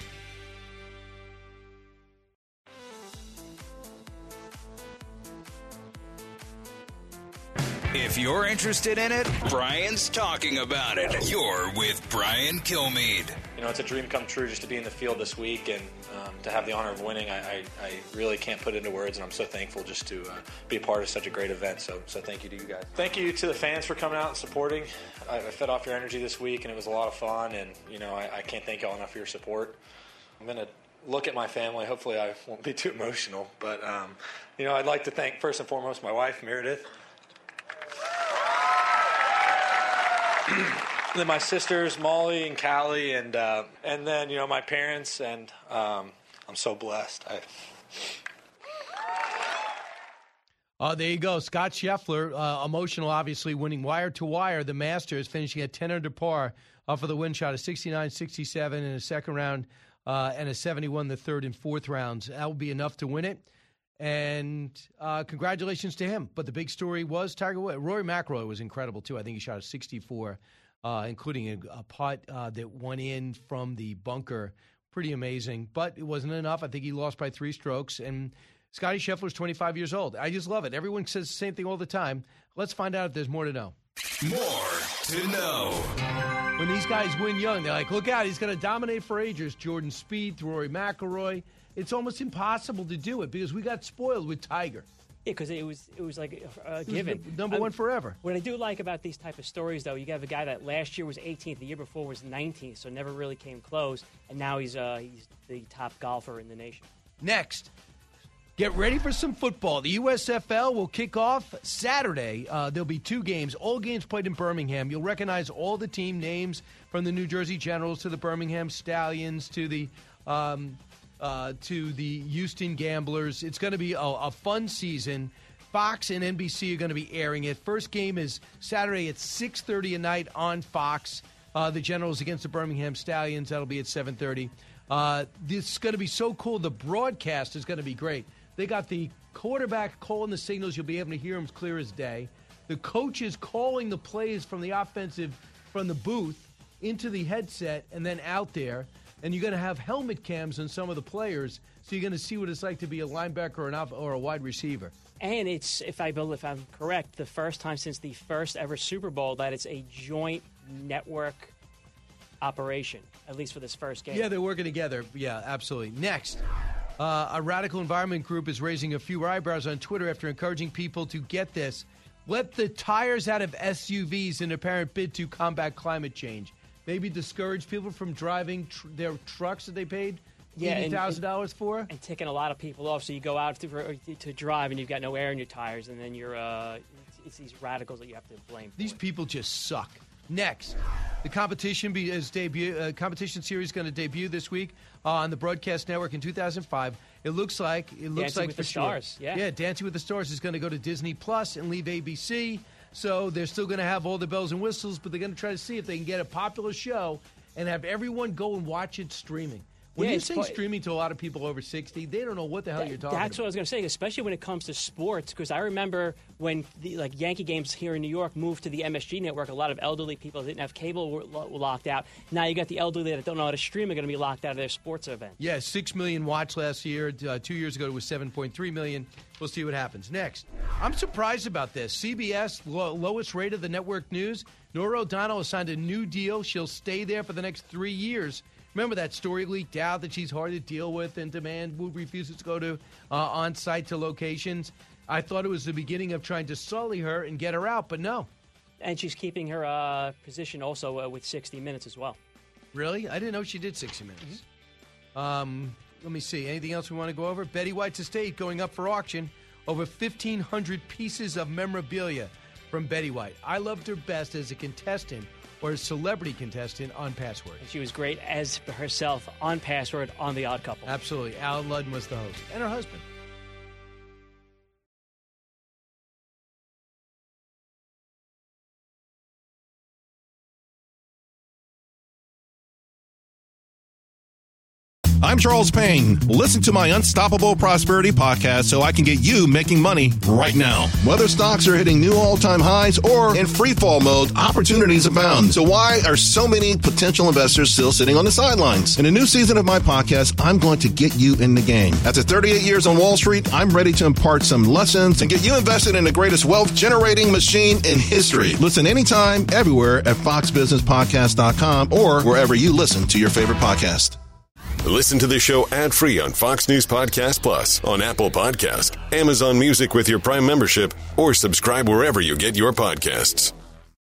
Speaker 5: If you're interested in it, Brian's talking about it. You're with Brian Kilmeade.
Speaker 11: It's a dream come true just to be in the field this week and to have the honor of winning. I really can't put it into words, and I'm so thankful just to be a part of such a great event. So thank you to you guys. Thank you to the fans for coming out and supporting. I fed off your energy this week, and it was a lot of fun, and, I can't thank y'all enough for your support. I'm going to look at my family. Hopefully I won't be too emotional, but, I'd like to thank first and foremost my wife, Meredith. Then my sisters, Molly and Callie, and then, my parents, and I'm so blessed.
Speaker 6: There you go. Scott Scheffler, emotional, obviously, winning wire to wire. The Masters finishing at 10 under par for the win shot, a 69, 67 in the second round, and a 71 the third and fourth rounds. That will be enough to win it. And congratulations to him. But the big story was Tiger Woods. Rory McIlroy was incredible, too. I think he shot a 64, including a putt that went in from the bunker. Pretty amazing. But it wasn't enough. I think he lost by 3 strokes. And Scottie Scheffler's 25 years old. I just love it. Everyone says the same thing all the time. Let's find out if there's more to know.
Speaker 5: More to know.
Speaker 6: When these guys win young, they're like, look out, he's going to dominate for ages. Jordan Spieth, Rory McIlroy. It's almost impossible to do it because we got spoiled with Tiger.
Speaker 12: Yeah, because it was like a given.
Speaker 6: Number one forever.
Speaker 12: What I do like about these type of stories, though, you have a guy that last year was 18th, the year before was 19th, so never really came close, and now he's the top golfer in the nation.
Speaker 6: Next, get ready for some football. The USFL will kick off Saturday. There'll be 2 games, all games played in Birmingham. You'll recognize all the team names from the New Jersey Generals to the Birmingham Stallions to the Houston Gamblers. It's going to be a fun season. Fox and NBC are going to be airing it. First game is Saturday at 6:30 at night on Fox. The Generals against the Birmingham Stallions. That'll be at 7:30. This is going to be so cool. The broadcast is going to be great. They got the quarterback calling the signals. You'll be able to hear them clear as day. The coaches calling the plays from the offensive, from the booth into the headset and then out there. And you're going to have helmet cams on some of the players, so you're going to see what it's like to be a linebacker or a wide receiver.
Speaker 12: And it's, if I'm correct, the first time since the first ever Super Bowl that it's a joint network operation, at least for this first game.
Speaker 6: Yeah, they're working together. Yeah, absolutely. Next, a radical environment group is raising a few eyebrows on Twitter after encouraging people to get this. Let the tires out of SUVs in apparent bid to combat climate change. Maybe discourage people from driving their trucks that they paid $80,000 for.
Speaker 12: And ticking a lot of people off. So you go out to drive and you've got no air in your tires, and then you're it's these radicals that you have to blame for.
Speaker 6: These people just suck. Next, the competition series is going to debut this week on the broadcast network in 2005. It looks like
Speaker 12: Dancing with the Stars.
Speaker 6: Yeah, Dancing with the Stars is going to go to Disney Plus and leave ABC. So they're still going to have all the bells and whistles, but they're going to try to see if they can get a popular show and have everyone go and watch it streaming. When you say streaming to a lot of people over 60, they don't know what the hell you're talking about.
Speaker 12: That's what I was going to say, especially when it comes to sports, because I remember when the Yankee games here in New York moved to the MSG network, a lot of elderly people that didn't have cable were locked out. Now you got the elderly that don't know how to stream are going to be locked out of their sports event.
Speaker 6: Yeah, 6 million watched last year. 2 years ago it was 7.3 million. We'll see what happens. Next, I'm surprised about this. CBS, lowest rate of the network news. Norah O'Donnell has signed a new deal. She'll stay there for the next 3 years. Remember that story leaked out that she's hard to deal with and refuses to go to on-site to locations? I thought it was the beginning of trying to sully her and get her out, but no.
Speaker 12: And she's keeping her position also with 60 Minutes as well.
Speaker 6: Really? I didn't know she did 60 Minutes. Let me see. Anything else we want to go over? Betty White's estate going up for auction. Over 1,500 pieces of memorabilia from Betty White. I loved her best as a contestant or a celebrity contestant on Password.
Speaker 12: And she was great as herself on Password on The Odd Couple.
Speaker 6: Absolutely. Alan Ludden was the host. And her husband.
Speaker 3: I'm Charles Payne. Listen to my Unstoppable Prosperity podcast so I can get you making money right now. Whether stocks are hitting new all-time highs or in free fall mode, opportunities abound. So why are so many potential investors still sitting on the sidelines? In a new season of my podcast, I'm going to get you in the game. After 38 years on Wall Street, I'm ready to impart some lessons and get you invested in the greatest wealth-generating machine in history. Listen anytime, everywhere at foxbusinesspodcast.com or wherever you listen to your favorite podcast.
Speaker 13: Listen to the show ad-free on Fox News Podcast Plus, on Apple Podcast, Amazon Music with your Prime membership, or subscribe wherever you get your podcasts.